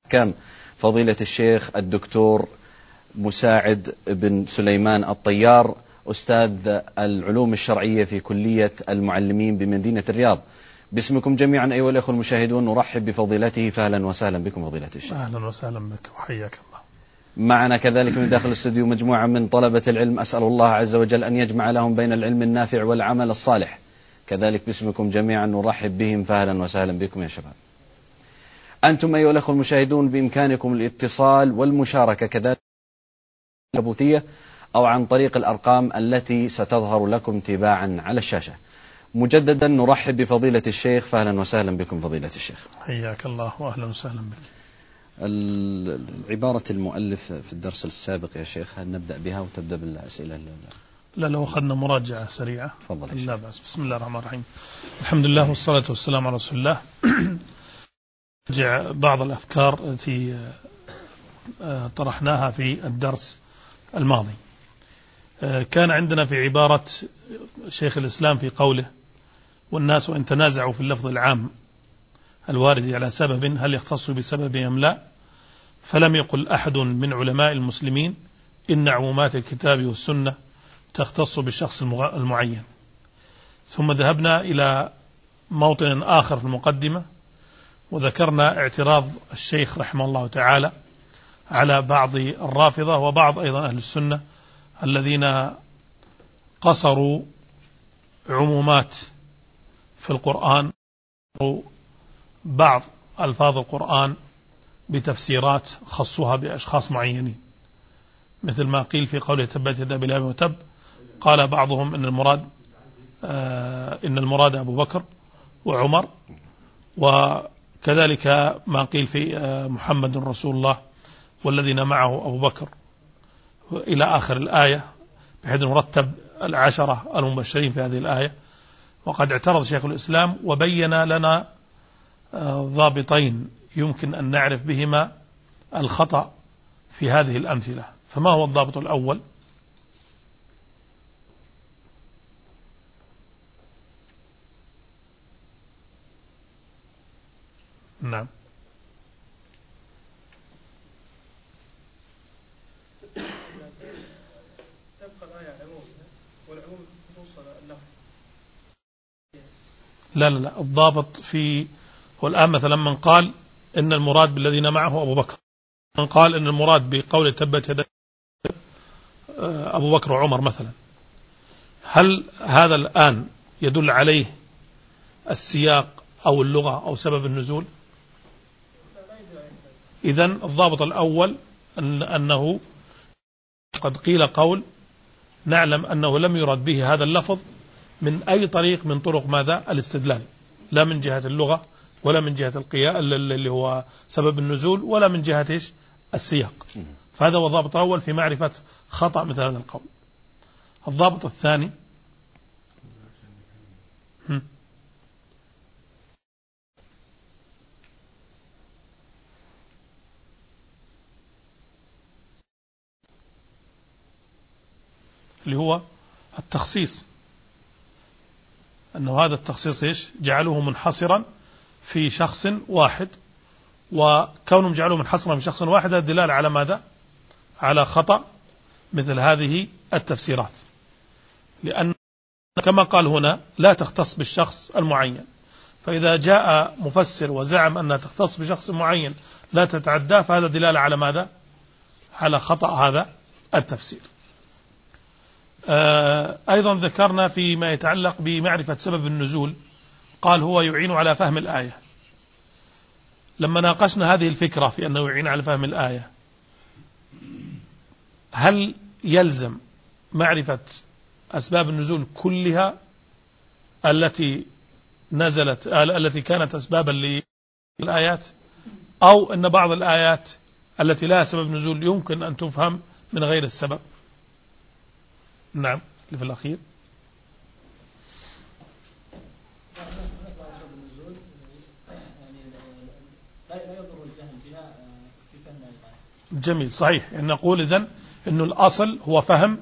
كان فضيلة الشيخ الدكتور مساعد بن سليمان الطيار، أستاذ العلوم الشرعية في كلية المعلمين بمدينة الرياض. باسمكم جميعا أيها الأخوة المشاهدون نرحب بفضيلته، فأهلا وسهلا بكم فضيلة الشيخ. أهلا وسهلا بك وحياك الله. معنا كذلك من داخل الاستوديو مجموعة من طلبة العلم، أسأل الله عز وجل أن يجمع لهم بين العلم النافع والعمل الصالح. كذلك باسمكم جميعا نرحب بهم، فأهلا وسهلا بكم يا شباب. أنتم أيها الأخوة المشاهدون بإمكانكم الاتصال والمشاركة كذلك البوتية أو عن طريق الأرقام التي ستظهر لكم تباعا على الشاشة. مجددا نرحب بفضيلة الشيخ، فأهلا وسهلا بكم فضيلة الشيخ. حياك الله وأهلا وسهلا بك. عبارة المؤلف في الدرس السابق يا شيخ، هل نبدأ بها وتبدأ بالأسئلة؟ لا، لو أخذنا مراجعة سريعة. تفضل. لا بأس. بسم الله الرحمن الرحيم. الحمد لله والصلاة والسلام على رسول الله. نرجع بعض الأفكار التي طرحناها في الدرس الماضي. كان عندنا في عبارة شيخ الإسلام في قوله: والناس وإن تنازعوا في اللفظ العام الوارد على سبب هل يختص بسبب أم لا، فلم يقل أحد من علماء المسلمين إن عمومات الكتاب والسنة تختص بالشخص المعين. ثم ذهبنا إلى موطن آخر في المقدمة وذكرنا اعتراض الشيخ رحمه الله تعالى على بعض الرافضة وبعض أيضا أهل السنة الذين قصروا عمومات في القرآن، بعض ألفاظ القرآن بتفسيرات خصوها بأشخاص معينين، مثل ما قيل في قوله تبت يدا أبي لهب وتب. قال بعضهم إن المراد أبو بكر وعمر، وكذلك ما قيل في محمد رسول الله والذين معه أبو بكر إلى آخر الآية، بحيث نرتب العشرة المبشرين في هذه الآية. وقد اعترض شيخ الإسلام وبين لنا ضابطين يمكن أن نعرف بهما الخطأ في هذه الأمثلة. فما هو الضابط الأول؟ نعم. لا الضابط في والآن مثلا من قال إن المراد بالذين معه أبو بكر، من قال إن المراد بقول تبت يدا أبو بكر وعمر مثلا، هل هذا الآن يدل عليه السياق أو اللغة أو سبب النزول؟ إذن الضابط الأول أنه قد قيل قول نعلم أنه لم يرد به هذا اللفظ من أي طريق من طرق ماذا؟ الاستدلال، لا من جهة اللغة ولا من جهة القياء اللي هو سبب النزول ولا من جهة السياق. فهذا هو الضابط الأول في معرفة خطأ مثل هذا القول. الضابط الثاني اللي هو التخصيص، أنه هذا التخصيص جعله منحصرا في شخص واحد، وكونهم جعلوه منحصرا في شخص واحد الدلالة على ماذا؟ على خطأ مثل هذه التفسيرات، لأن كما قال هنا لا تختص بالشخص المعين، فإذا جاء مفسر وزعم أنها تختص بشخص معين لا تتعدى، فهذا دلالة على ماذا؟ على خطأ هذا التفسير. أيضا ذكرنا فيما يتعلق بمعرفة سبب النزول، قال هو يعين على فهم الآية. لما ناقشنا هذه الفكرة في أنه يعين على فهم الآية، هل يلزم معرفة أسباب النزول كلها التي نزلت التي كانت أسبابا للآيات، أو أن بعض الآيات التي لها سبب نزول يمكن أن تفهم من غير السبب؟ نعم، اللي في الأخير جميل صحيح. يعني نقول إذن أنه الأصل هو فهم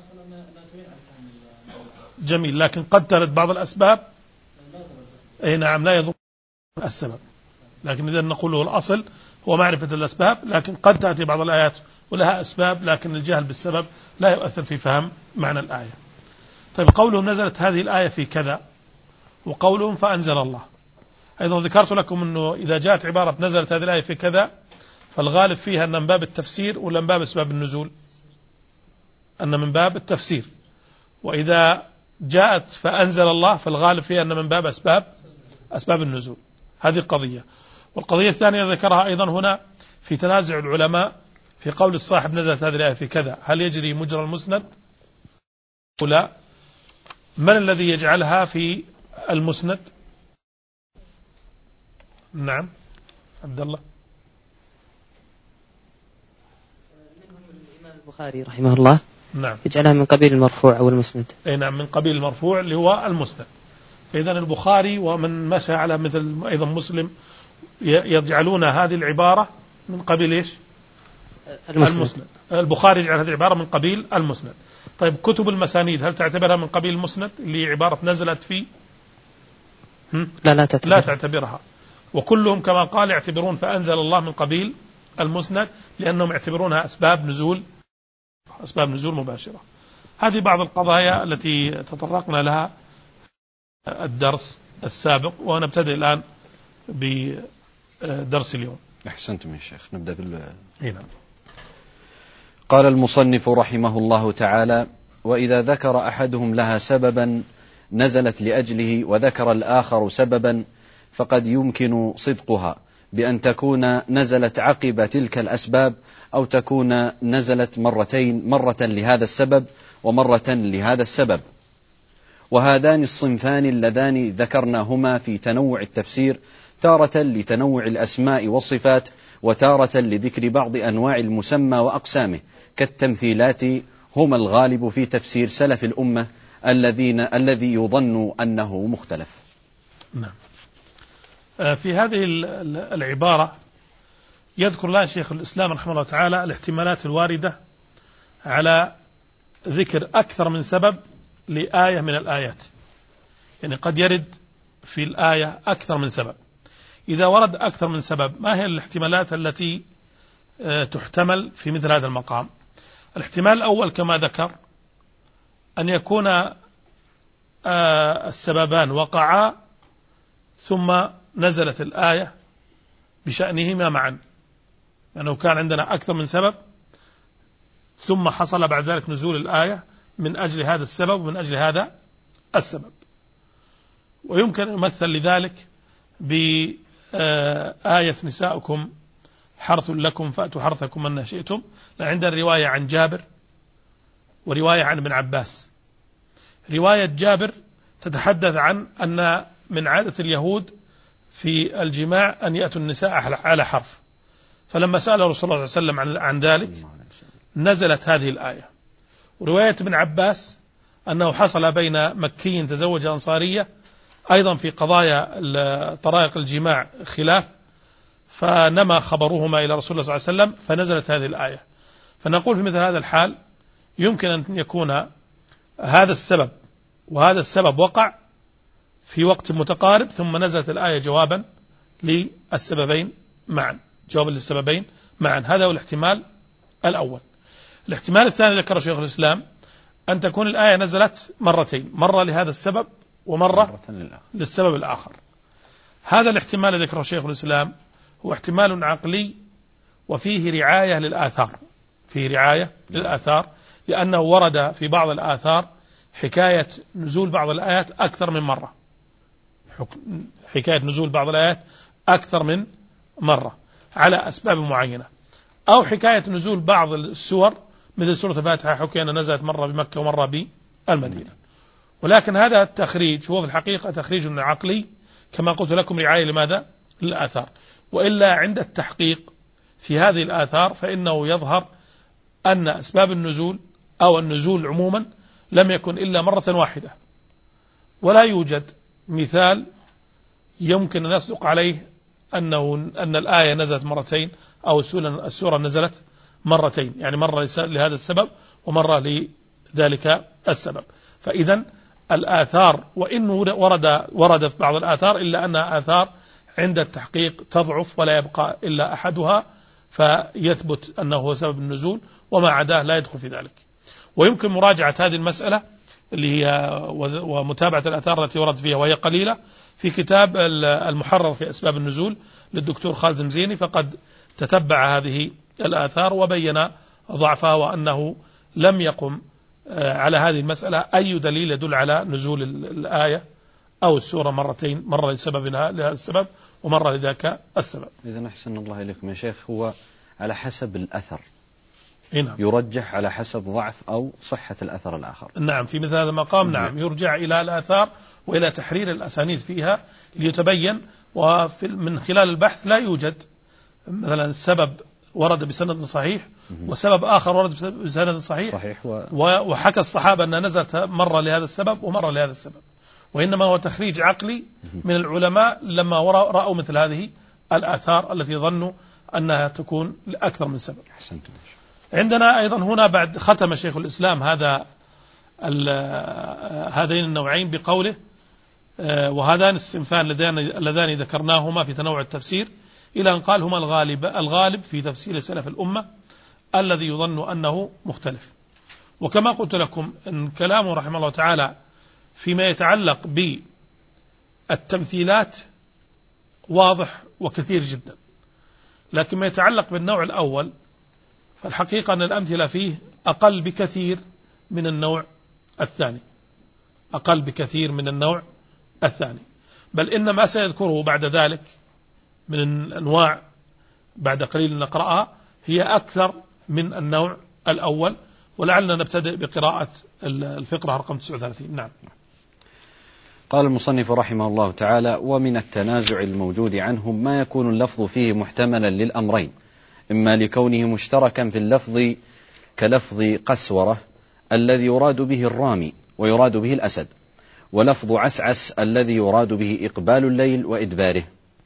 جميل، لكن قد ترد بعض الأسباب نعم لا يضر السبب، لكن إذن نقول له الأصل هو معرفة الأسباب، لكن قد تأتي بعض الآيات ولها أسباب، لكن الجهل بالسبب لا يؤثر في فهم معنى الآية. طيب قولهم نزلت هذه الآية في كذا، وقولهم فأنزل الله، أيضا ذكرت لكم أنه إذا جاءت عبارة نزلت هذه الآية في كذا فالغالب فيها أن من باب التفسير ولا من باب أسباب النزول، أن من باب التفسير. وإذا جاءت فأنزل الله فالغالب فيها أن من باب أسباب النزول. هذه القضية. والقضية الثانية ذكرها أيضا هنا في تنازع العلماء في قول الصاحب نزلت هذه الآية في كذا، هل يجري مجرى المسند ولا؟ من الذي يجعلها في المسند؟ نعم عبد الله. منهم الإمام البخاري رحمه الله نعم يجعلها من قبيل المرفوع أو المسند. أي نعم من قبيل المرفوع اللي هو المسند. فإذا البخاري ومن مشى على مثل أيضا مسلم يجعلون هذه العبارة من قبيل إيش؟ المسند. البخاري يجعل هذه العبارة من قبيل المسند. طيب كتب المسانيد هل تعتبرها من قبيل المسند اللي عبارة نزلت في؟ لا تعتبرها. وكلهم كما قال يعتبرون فأنزل الله من قبيل المسند لأنهم يعتبرونها أسباب نزول مباشرة. هذه بعض القضايا التي تطرقنا لها الدرس السابق، ونبتدئ الآن بدرس اليوم. أحسنتم يا شيخ. نبدأ هنا. قال المصنف رحمه الله تعالى: وإذا ذكر أحدهم لها سببا نزلت لأجله وذكر الآخر سببا فقد يمكن صدقها بأن تكون نزلت عقب تلك الأسباب، أو تكون نزلت مرتين، مرة لهذا السبب ومرة لهذا السبب. وهذان الصنفان اللذان ذكرناهما في تنوع التفسير، تارة لتنوع الأسماء والصفات، وتارة لذكر بعض أنواع المسمى وأقسامه، كالتمثيلات، هما الغالب في تفسير سلف الأمة الذي يظن أنه مختلف. نعم. في هذه العبارة يذكر لها شيخ الإسلام رحمه الله تعالى الاحتمالات الواردة على ذكر أكثر من سبب لآية من الآيات. يعني قد يرد في الآية أكثر من سبب. إذا ورد أكثر من سبب ما هي الاحتمالات التي تحتمل في مثل هذا المقام؟ الاحتمال الأول كما ذكر أن يكون السببان وقعا ثم نزلت الآية بشأنهما معا، لأنه كان عندنا أكثر من سبب ثم حصل بعد ذلك نزول الآية من أجل هذا السبب ومن أجل هذا السبب. ويمكن أن يمثل لذلك بآية نساؤكم حرث لكم فأتوا حرثكم من شئتم. عندنا رواية عن جابر ورواية عن ابن عباس. رواية جابر تتحدث عن أن من عادة اليهود في الجماع أن يأتوا النساء على حرف، فلما سأل رسول الله صلى الله عليه وسلم عن ذلك نزلت هذه الآية. ورواية ابن عباس أنه حصل بين مكي تزوج أنصارية أيضا في قضايا طرائق الجماع خلاف، فنما خبرهما إلى رسول الله صلى الله عليه وسلم فنزلت هذه الآية. فنقول في مثل هذا الحال يمكن أن يكون هذا السبب وهذا السبب وقع في وقت متقارب ثم نزلت الآية جوابا للسببين معا. هذا هو الاحتمال الأول. الاحتمال الثاني ذكر شيخ الإسلام أن تكون الآية نزلت مرتين، مرة لهذا السبب ومرة للسبب الآخر. هذا الاحتمال الذي ذكره شيخ الإسلام هو احتمال عقلي وفيه رعاية للآثار، لأنه ورد في بعض الآثار حكاية نزول بعض الآيات أكثر من مرة على أسباب معينة، أو حكاية نزول بعض السور مثل سورة الفاتحة حكي أن نزلت مرة بمكة ومرة بالمدينة. ولكن هذا التخريج هو في الحقيقة تخريج عقلي كما قلت لكم، رعاية لماذا؟ للآثار. وإلا عند التحقيق في هذه الآثار فإنه يظهر أن أسباب النزول أو النزول عموما لم يكن إلا مرة واحدة، ولا يوجد مثال يمكن أن يصدق عليه أن الآية نزلت مرتين أو السورة نزلت مرتين، يعني مرة لهذا السبب ومرة لذلك السبب. فإذا الآثار وإن ورد في بعض الآثار إلا أنها آثار عند التحقيق تضعف ولا يبقى إلا أحدها فيثبت أنه هو سبب النزول، وما عداه لا يدخل في ذلك. ويمكن مراجعة هذه المسألة اللي هي ومتابعة الآثار التي ورد فيها وهي قليلة في كتاب المحرر في أسباب النزول للدكتور خالد المزيني، فقد تتبع هذه الآثار وبين ضعفها وأنه لم يقم على هذه المسألة أي دليل يدل على نزول الآية أو السورة مرتين، مرة لهذا السبب ومرة لذاك السبب. إذن أحسن الله إليكم يا شيخ، هو على حسب الأثر نعم. يرجح على حسب ضعف أو صحة الأثر الآخر. نعم، في مثل هذا المقام نعم يرجع إلى الآثار وإلى تحرير الأسانيد فيها ليتبين، ومن خلال البحث لا يوجد مثلا السبب ورد بسند صحيح وسبب آخر ورد بسند صحيح وحكى الصحابة أن نزلت مرة لهذا السبب ومرة لهذا السبب، وإنما هو تخريج عقلي من العلماء لما رأوا مثل هذه الآثار التي ظنوا أنها تكون لأكثر من سبب. عندنا أيضا هنا بعد ختم شيخ الإسلام هذين النوعين بقوله وهذان الصنفان اللذان ذكرناهما في تنوع التفسير، إلى أن قال هما الغالب في تفسير سلف الأمة الذي يظن أنه مختلف. وكما قلت لكم أن كلامه رحمه الله تعالى فيما يتعلق بالتمثيلات واضح وكثير جدا، لكن ما يتعلق بالنوع الأول فالحقيقة أن الأمثلة فيه أقل بكثير من النوع الثاني، أقل بكثير من النوع الثاني، بل إن ما سيذكره بعد ذلك من الأنواع بعد قليل نقرأها هي أكثر من النوع الأول. ولعلنا نبتدئ بقراءة الفقرة رقم 39. نعم. قال المصنف رحمه الله تعالى: ومن التنازع الموجود عنهم ما يكون اللفظ فيه محتملا للأمرين، إما لكونه مشتركا في اللفظ كلفظ قسورة الذي يراد به الرامي ويراد به الأسد، ولفظ عسعس الذي يراد به إقبال الليل وإدباره،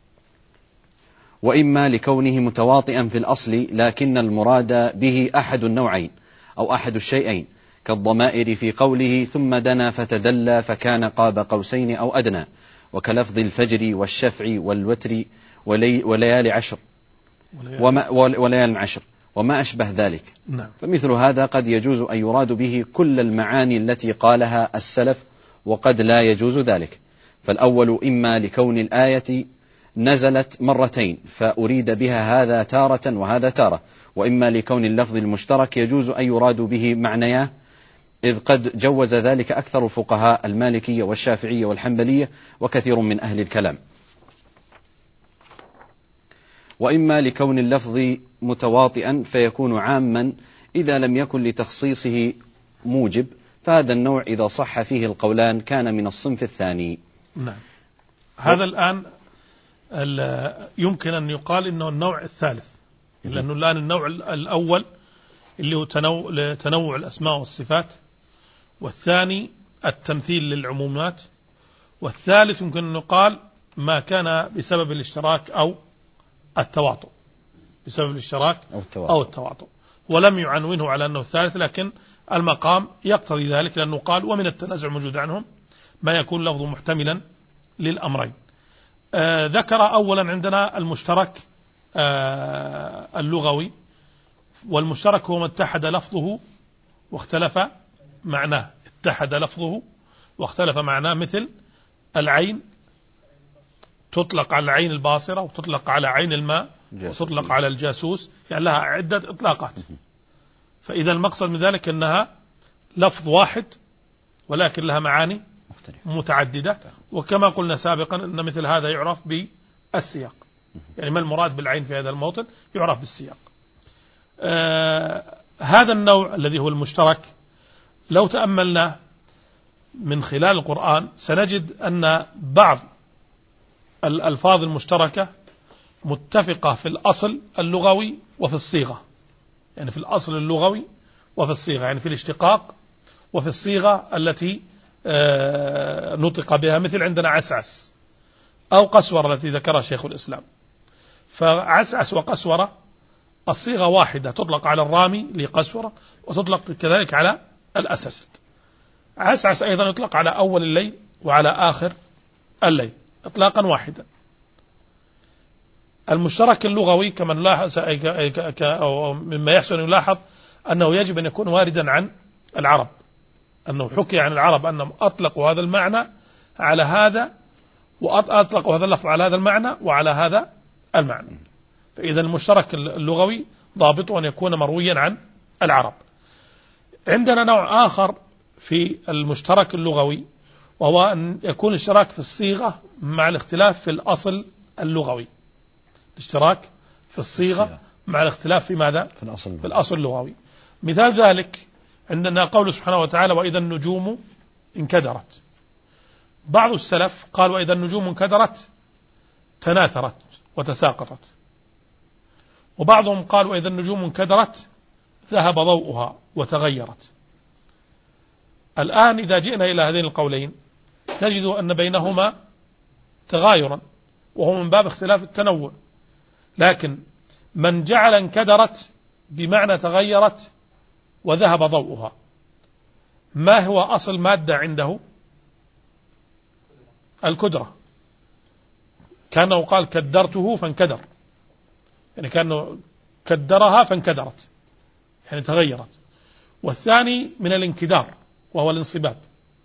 وإما لكونه متواطئا في الأصل لكن المراد به أحد النوعين أو أحد الشيئين، كالضمائر في قوله ثم دنا فتدلى فكان قاب قوسين أو أدنى، وكلفظ الفجر والشفع والوتر وليالي عشر وليال عشر وما أشبه ذلك. نعم. فمثل هذا قد يجوز أن يراد به كل المعاني التي قالها السلف، وقد لا يجوز ذلك. فالأول إما لكون الآية نزلت مرتين فأريد بها هذا تارة وهذا تارة، وإما لكون اللفظ المشترك يجوز أن يراد به معنياه، إذ قد جوز ذلك أكثر الفقهاء المالكية والشافعية والحنبلية وكثير من أهل الكلام. وإما لكون اللفظ متواطئا فيكون عاما إذا لم يكن لتخصيصه موجب، فهذا النوع إذا صح فيه القولان كان من الصنف الثاني. نعم. هذا الآن يمكن أن يقال إنه النوع الثالث، لأنه الآن النوع الأول اللي هو تنوع الأسماء والصفات، والثاني التمثيل للعمومات، والثالث يمكن أن يقال ما كان بسبب الاشتراك أو التواطؤ، بسبب الاشتراك أو التواطؤ، ولم يعنونه على أنه الثالث، لكن المقام يقتضي ذلك، لأنه قال ومن التنازع الموجود عنهم ما يكون لفظ محتملا للأمرين. ذكر أولا عندنا المشترك اللغوي، والمشترك هو ما اتحد لفظه واختلف معناه، اتحد لفظه واختلف معناه، مثل العين تطلق على العين الباصرة وتطلق على عين الماء وتطلق على الجاسوس، يعني لها عدة إطلاقات. فإذا المقصد من ذلك أنها لفظ واحد ولكن لها معاني متعددة، وكما قلنا سابقا أن مثل هذا يعرف بالسياق، يعني ما المراد بالعين في هذا الموطن يعرف بالسياق. هذا النوع الذي هو المشترك لو تأملنا من خلال القرآن سنجد أن بعض الألفاظ المشتركة متفقة في الأصل اللغوي وفي الصيغة، يعني في الأصل اللغوي وفي الصيغة، يعني في الاشتقاق وفي الصيغة التي نطق بها، مثل عندنا عسعس أو قسورة التي ذكرها شيخ الإسلام. فعسعس وقسورة الصيغة واحدة، تطلق على الرامي لقسورة وتطلق كذلك على الأسد. عسعس أيضا يطلق على أول الليل وعلى آخر الليل إطلاقا واحدا. المشترك اللغوي كما نلاحظ أو مما يحسن يلاحظ أنه يجب أن يكون واردا عن العرب، أنه حكي عن العرب أنهم أطلقوا هذا المعنى على هذا، وأطلقوا هذا اللفظ على هذا المعنى وعلى هذا المعنى. فإذا المشترك اللغوي ضابطه أن يكون مرويا عن العرب. عندنا نوع آخر في المشترك اللغوي، وهو أن يكون الاشتراك في الصيغة مع الاختلاف في الأصل اللغوي. الاشتراك في الصيغة مع الاختلاف في ماذا؟ في الأصل اللغوي. مثال ذلك عندنا قول سبحانه وتعالى: وإذا النجوم انكدرت. بعض السلف قال: وإذا النجوم انكدرت تناثرت وتساقطت. وبعضهم قال: وإذا النجوم انكدرت ذهب ضوءها وتغيرت. الآن إذا جئنا إلى هذين القولين نجد أن بينهما تغايرا، وهو من باب اختلاف التنوع. لكن من جعل انكدرت بمعنى تغيرت وذهب ضوءها، ما هو أصل مادة عنده؟ الكدرة. كانه قال: كدرته فانكدر، يعني كانه كدرها فانكدرت، يعني تغيرت. والثاني من الانكدار وهو الانصباب،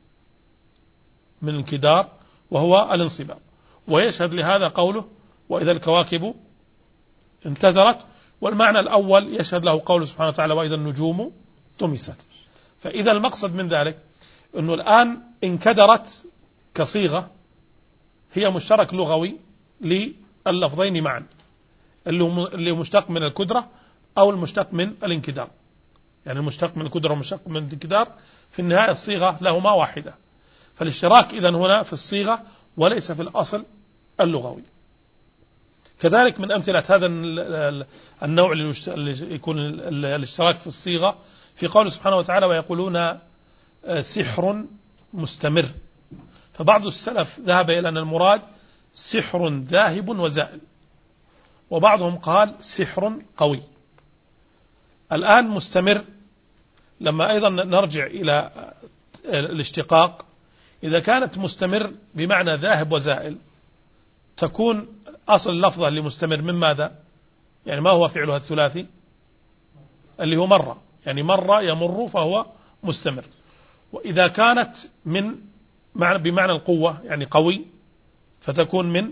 من الانكدار وهو الانصباب. ويشهد لهذا قوله: وإذا الكواكب انتثرت. والمعنى الأول يشهد له قوله سبحانه وتعالى: وإذا النجوم طمست. فإذا المقصد من ذلك أنه الآن انكدرت كصيغة هي مشترك لغوي لللفظين معا، اللي مشتق من الكدرة أو المشتق من الانكدار. يعني المشتق من الكدرة والمشتق من الانكدار في النهاية الصيغة لهما واحدة. فالاشتراك إذن هنا في الصيغة وليس في الأصل اللغوي. كذلك من أمثلة هذا النوع اللي يكون الاشتراك في الصيغة في قول سبحانه وتعالى: ويقولون سحر مستمر. فبعض السلف ذهب إلى أن المراد سحر ذاهب وزائل، وبعضهم قال سحر قوي. الآن مستمر لما أيضا نرجع إلى الاشتقاق، إذا كانت مستمر بمعنى ذاهب وزائل تكون أصل اللفظة اللي مستمر من ماذا؟ يعني ما هو فعلها الثلاثي اللي هو مرة، يعني مرة يمر فهو مستمر. وإذا كانت من بمعنى القوة يعني قوي فتكون من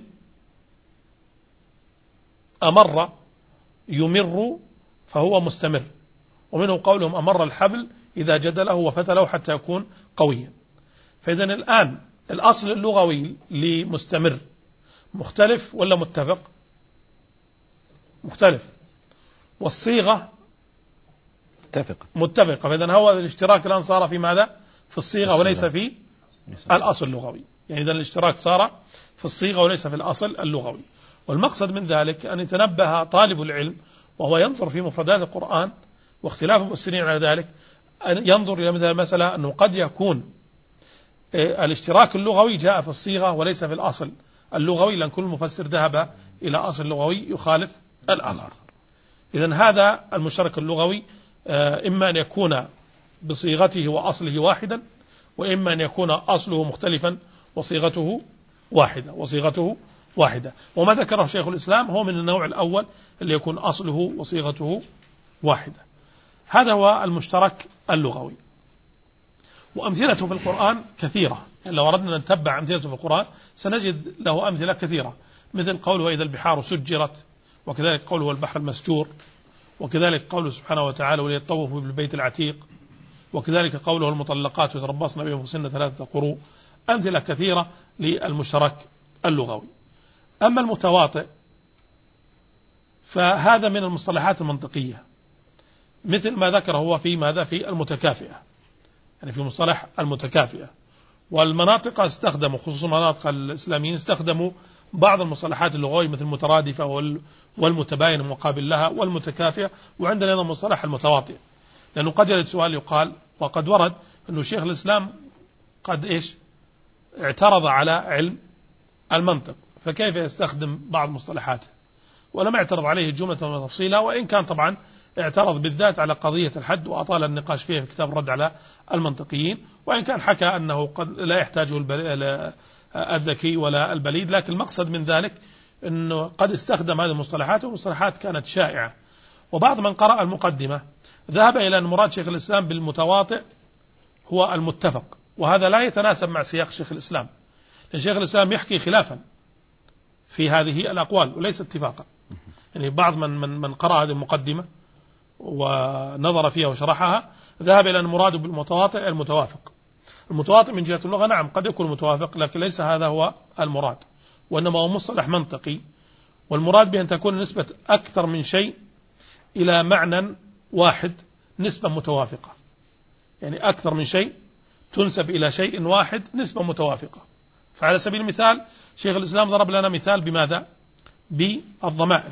أمر يمر فهو مستمر. ومنه قولهم: أمر الحبل إذا جدله وفتله حتى يكون قويا. فإذا الآن الأصل اللغوي لمستمر مختلف ولا متفق؟ مختلف. والصيغة متفقة. فإذا هو الاشتراك الآن صار في ماذا؟ في الصيغة وليس في الأصل اللغوي. يعني إذا الاشتراك صار في الصيغة وليس في الأصل اللغوي. والمقصد من ذلك أن يتنبه طالب العلم وهو ينظر في مفردات القرآن واختلاف المفسرين على ذلك، أن ينظر إلى مثل المسألة أنه قد يكون الاشتراك اللغوي جاء في الصيغة وليس في الأصل اللغوي، لأن كل مفسر ذهب إلى أصل لغوي يخالف الآخر. إذن هذا المشترك اللغوي إما أن يكون بصيغته وأصله واحدا، وإما أن يكون أصله مختلفا وصيغته واحدة. وما ذكره شيخ الإسلام هو من النوع الأول اللي يكون أصله وصيغته واحدة. هذا هو المشترك اللغوي. وأمثلته في القرآن كثيرة، يعني لو أردنا أن نتبع أمثلته في القرآن سنجد له أمثلة كثيرة، مثل قوله: وإذا البحار سجرت، وكذلك قوله: والبحر المسجور، وكذلك قوله سبحانه وتعالى: وليطوفوا بالبيت العتيق، وكذلك قوله: المطلقات يتربصن بأنفسهن 3 قروء. أمثلة كثيرة للمشترك اللغوي. أما المتواطئ فهذا من المصطلحات المنطقية، مثل ما ذكره هو في ماذا؟ في المتكافئة، يعني في مصطلح المتكافئة. والمناطق استخدموا، خصوصا مناطق الإسلاميين، استخدموا بعض المصطلحات اللغوية مثل المترادفة والمتباين المقابل لها والمتكافئة. وعندنا أيضا مصطلح المتواطئ، لأنه قد يرد سؤال يقال، وقد ورد أنه شيخ الإسلام قد اعترض على علم المنطق، فكيف يستخدم بعض مصطلحاته؟ ولم يعترض عليه جملة وتفصيلها، وإن كان طبعا اعترض بالذات على قضية الحد وأطال النقاش فيها في كتاب الرد على المنطقيين، وإن كان حكى أنه قد لا يحتاجه الذكي ولا البليد. لكن المقصد من ذلك أنه قد استخدم هذه المصطلحات، والمصطلحات كانت شائعة. وبعض من قرأ المقدمة ذهب إلى أن مراد شيخ الإسلام بالمتواطئ هو المتفق، وهذا لا يتناسب مع سياق شيخ الإسلام، لأن شيخ الإسلام يحكي خلافا في هذه الأقوال وليس اتفاقا. يعني بعض من قرأ هذه المقدمة ونظر فيها وشرحها ذهب إلى أن المراد بالمتواطئ المتوافق. المتواطئ من جهة اللغة نعم قد يكون متوافق، لكن ليس هذا هو المراد، وإنما هو مصطلح منطقي، والمراد بأن تكون نسبة أكثر من شيء إلى معنى واحد نسبة متوافقة. يعني أكثر من شيء تنسب إلى شيء واحد نسبة متوافقة. فعلى سبيل المثال شيخ الإسلام ضرب لنا مثال بماذا؟ بالضمائر،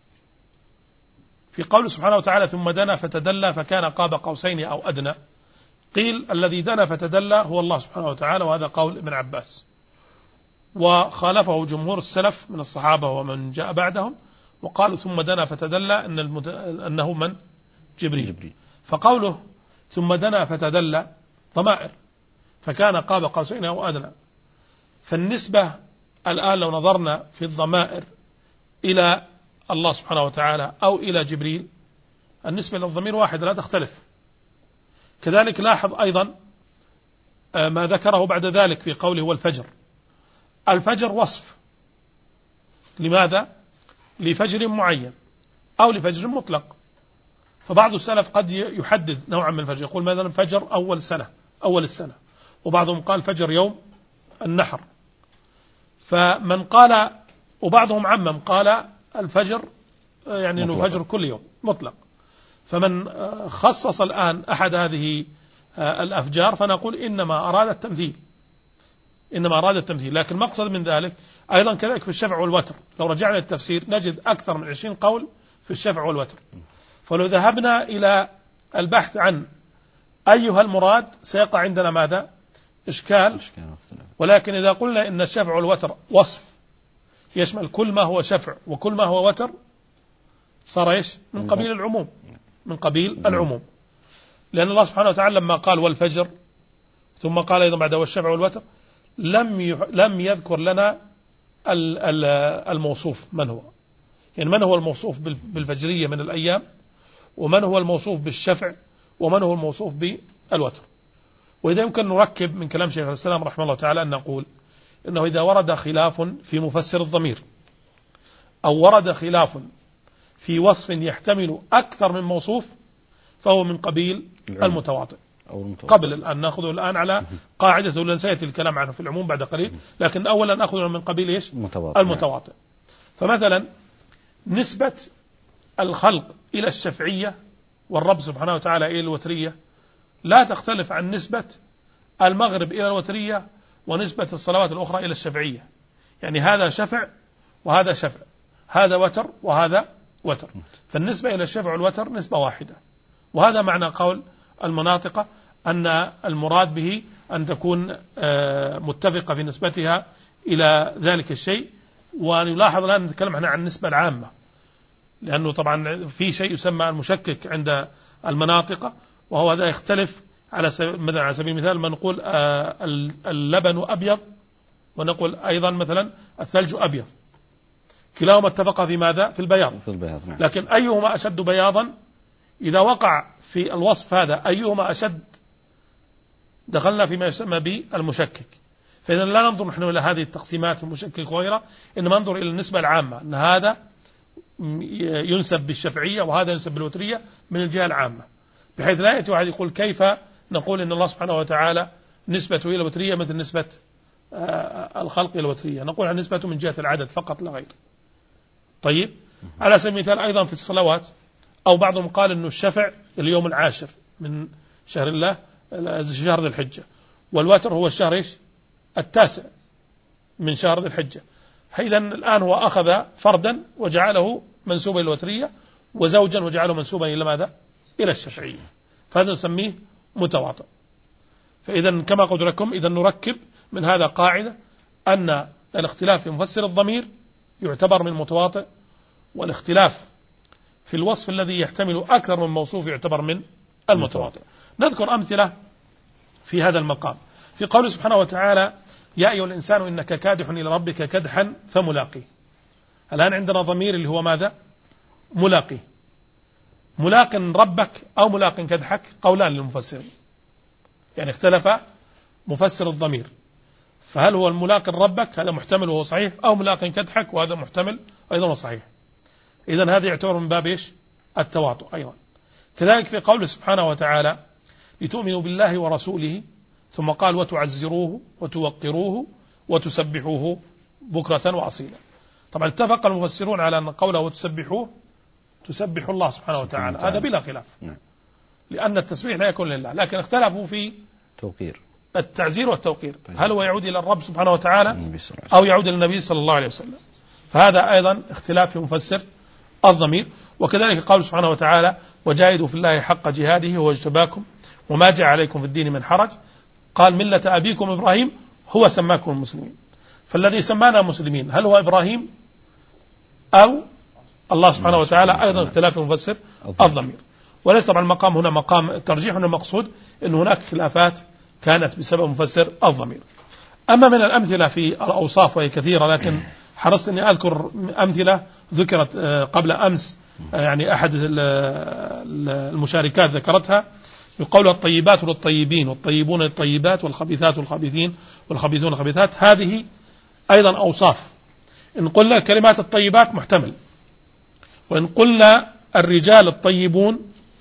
في قوله سبحانه وتعالى ثم دنا فتدلى فكان قاب قوسين أو أدنى. قيل الذي دنا فتدلى هو الله سبحانه وتعالى، وهذا قول ابن عباس، وخالفه جمهور السلف من الصحابة ومن جاء بعدهم، وقالوا ثم دنا فتدلى أنه من؟ جبريل. فقوله ثم دنا فتدلى ضمائر، فكان قاب قوسين أو أدنى. فالنسبة الآن لو نظرنا في الضمائر إلى الله سبحانه وتعالى أو إلى جبريل، النسبة إلى الضمير واحد لا تختلف. كذلك لاحظ أيضا ما ذكره بعد ذلك في قوله والفجر. الفجر وصف لماذا؟ لفجر معين أو لفجر مطلق. فبعض السلف قد يحدد نوعا من الفجر، يقول مثلا فجر أول السنة، وبعضهم قال فجر يوم النحر. فمن قال، وبعضهم عمم قال الفجر يعني أنه فجر كل يوم مطلق. فمن خصص الآن أحد هذه الأفجار فنقول إنما أراد التمثيل. لكن مقصد من ذلك أيضا كذلك في الشفع والوتر، لو رجعنا للتفسير نجد أكثر من 20 قول في الشفع والوتر. فلو ذهبنا إلى البحث عن أيها المراد سيقع عندنا ماذا؟ إشكال. ولكن إذا قلنا إن الشفع والوتر وصف يشمل كل ما هو شفع وكل ما هو وتر، صار إيش؟ من قبيل العموم. لأن الله سبحانه وتعالى لما قال والفجر ثم قال أيضا بعد والشفع والوتر لم يذكر لنا الموصوف من هو، يعني من هو الموصوف بالفجرية من الأيام، ومن هو الموصوف بالشفع، ومن هو الموصوف بالوتر. وإذا يمكن نركب من كلام شيخ الإسلام رحمه الله تعالى أن نقول إنه إذا ورد خلاف في مفسر الضمير أو ورد خلاف في وصف يحتمل أكثر من موصوف فهو من قبيل المتواطئ. قبل الآن نأخذه الآن على قاعدة لن سيأتي الكلام عنه في العموم بعد قليل، لكن أولا نأخذه من قبيل إيش؟ المتواطئ. فمثلا نسبة الخلق إلى الشفعية والرب سبحانه وتعالى إلى الوترية لا تختلف عن نسبة المغرب إلى الوترية ونسبة الصلوات الأخرى إلى الشفعية. يعني هذا شفع وهذا شفع، هذا وتر وهذا وتر، فالنسبة إلى الشفع والوتر نسبة واحدة. وهذا معنى قول المناطقة أن المراد به أن تكون متفقة في نسبتها إلى ذلك الشيء. ونلاحظ الآن نتكلم عن النسبة العامة، لأنه طبعا في شيء يسمى المشكك عند المناطقة، وهو هذا يختلف على سبيل المثال ما نقول اللبن أبيض، ونقول أيضا مثلا الثلج أبيض، كلاهما اتفق في ماذا؟ في البياض. نعم. لكن أيهما أشد بياضا إذا وقع في الوصف هذا أيهما أشد دخلنا فيما يسمى بالمشكك. فإذا لا ننظر نحن إلى هذه التقسيمات المشكك وغيرها، إنما ننظر إلى النسبة العامة، أن هذا ينسب بالشفعية وهذا ينسب بالوترية من الجهة العامة، بحيث لا يأتي واحد يقول كيف نقول إن الله سبحانه وتعالى نسبته إلى الوترية مثل نسبة الخلق إلى الوترية، نقول عن نسبته من جهة العدد فقط لا غير. طيب، على سبيل المثال أيضا في الصلوات، أو بعضهم قال إنه الشفع اليوم العاشر من شهر الله شهر ذي الحجة، والوتر هو الشهر إيش؟ التاسع من شهر ذي الحجة. إذا الآن هو أخذ فردا وجعله منسوبا إلى الوترية، وزوجا وجعله منسوبا إلى ماذا؟ إلى الشفعية، فهذا نسميه متواطئ. فإذا كما قلت لكم إذا نركب من هذا قاعدة أن الاختلاف في مفسر الضمير يعتبر من متواطئ، والاختلاف في الوصف الذي يحتمل أكثر من موصوف يعتبر من المتواطئ. نذكر أمثلة في هذا المقام في قوله سبحانه وتعالى يا أيها الإنسان إنك كادح إلى ربك كدحا فملاقيه. الآن عندنا ضمير اللي هو ماذا؟ ملاقي. ملاق ربك أو ملاق كدحك قولان للمفسرين، يعني اختلف مفسر الضمير، فهل هو الملاق ربك هذا محتمل وهو صحيح، أو ملاق كدحك وهذا محتمل أيضا صحيح. إذن هذا يعتبر من باب إيش؟ التواطؤ أيضا. كذلك في قوله سبحانه وتعالى لتؤمنوا بالله ورسوله ثم قال وتعزروه وتوقروه وتسبحوه بكرة وأصيلا. طبعا اتفق المفسرون على أن قوله وتسبحوه تسبح الله سبحانه وتعالى، هذا بلا خلاف، لأن التسبيح لا يكون لله، لكن اختلفوا في توقير التعزير والتوقير، هل هو يعود إلى الرب سبحانه وتعالى أو يعود إلى النبي صلى الله عليه وسلم. فهذا أيضا اختلاف في مفسر الضمير. وكذلك قال سبحانه وتعالى وجاهدوا في الله حق جهاده هو اجتباكم وما جعل عليكم في الدين من حرج، قال ملة أبيكم إبراهيم هو سماكم المسلمين. فالذي سمانا مسلمين هل هو إبراهيم أو الله سبحانه وتعالى؟ أيضا اختلاف مفسر الضمير. وليس طبعا المقام هنا مقام الترجيح، هنا المقصود أن هناك خلافات كانت بسبب مفسر الضمير. أما من الأمثلة في الأوصاف وهي كثيرة، لكن حرصت أني أذكر أمثلة ذكرت قبل أمس، يعني أحد المشاركات ذكرتها، يقول الطيبات للطيبين والطيبون للطيبات والخبيثات والخبيثين والخبيثون الخبيثات. هذه أيضا أوصاف. إن قلنا كلمات الطيبات محتمل، وإن قلنا الرجال الطيبون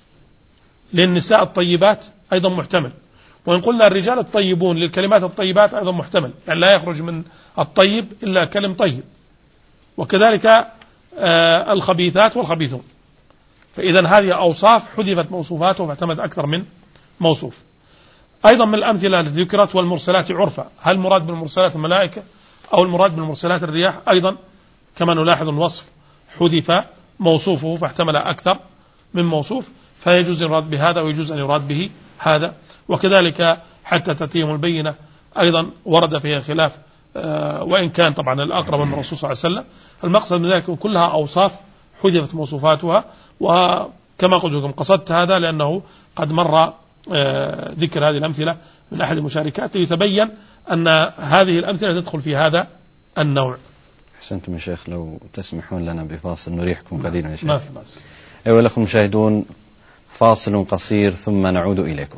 للنساء الطيبات أيضا محتمل، وإن قلنا الرجال الطيبون للكلمات الطيبات أيضا محتمل، يعني لا يخرج من الطيب إلا كلم طيب. وكذلك الخبيثات والخبيثون. فإذا هذه أوصاف حذفت موصوفاته فاعتمد أكثر من موصوف. أيضا من الأمثلة التي ذكرت والمرسلات عرفا، هل المراد بالمرسلات الملائكة أو المراد بالمرسلات الرياح؟ أيضا كما نلاحظ الوصف حذف موصوفه فاحتمل أكثر من موصوف، فيجوز أن يراد بهذا ويجوز أن يراد به هذا. وكذلك حتى تأتيهم البينة أيضا ورد فيها خلاف، وإن كان طبعا الأقرب من الرسول صلى الله عليه وسلم. المقصد من ذلك كلها أوصاف حذفت موصوفاتها. وكما قلت لكم قصدت هذا لأنه قد مر ذكر هذه الأمثلة من أحد المشاركات ليتبين أن هذه الأمثلة تدخل في هذا النوع. أحسنتم يا شيخ، لو تسمحون لنا بفاصل نريحكم قليلا يا شيخ. ما في بأس. أيها الأخوة المشاهدون، فاصل قصير ثم نعود إليكم.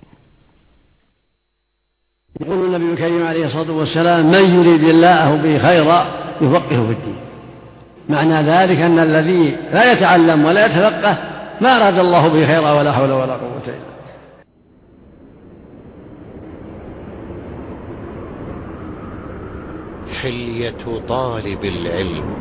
يقول النبي الكريم عليه الصلاة والسلام من يريد الله به خيرا يفقهه في الدين. معنى ذلك أن الذي لا يتعلم ولا يتفقه ما أراد الله به خيرا ولا حول ولا قوة إلا بالله. حلية طالب العلم.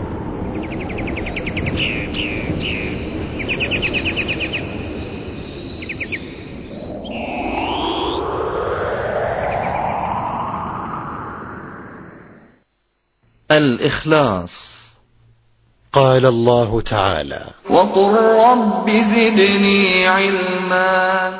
الإخلاص. قال الله تعالى وقل رب زدني علما.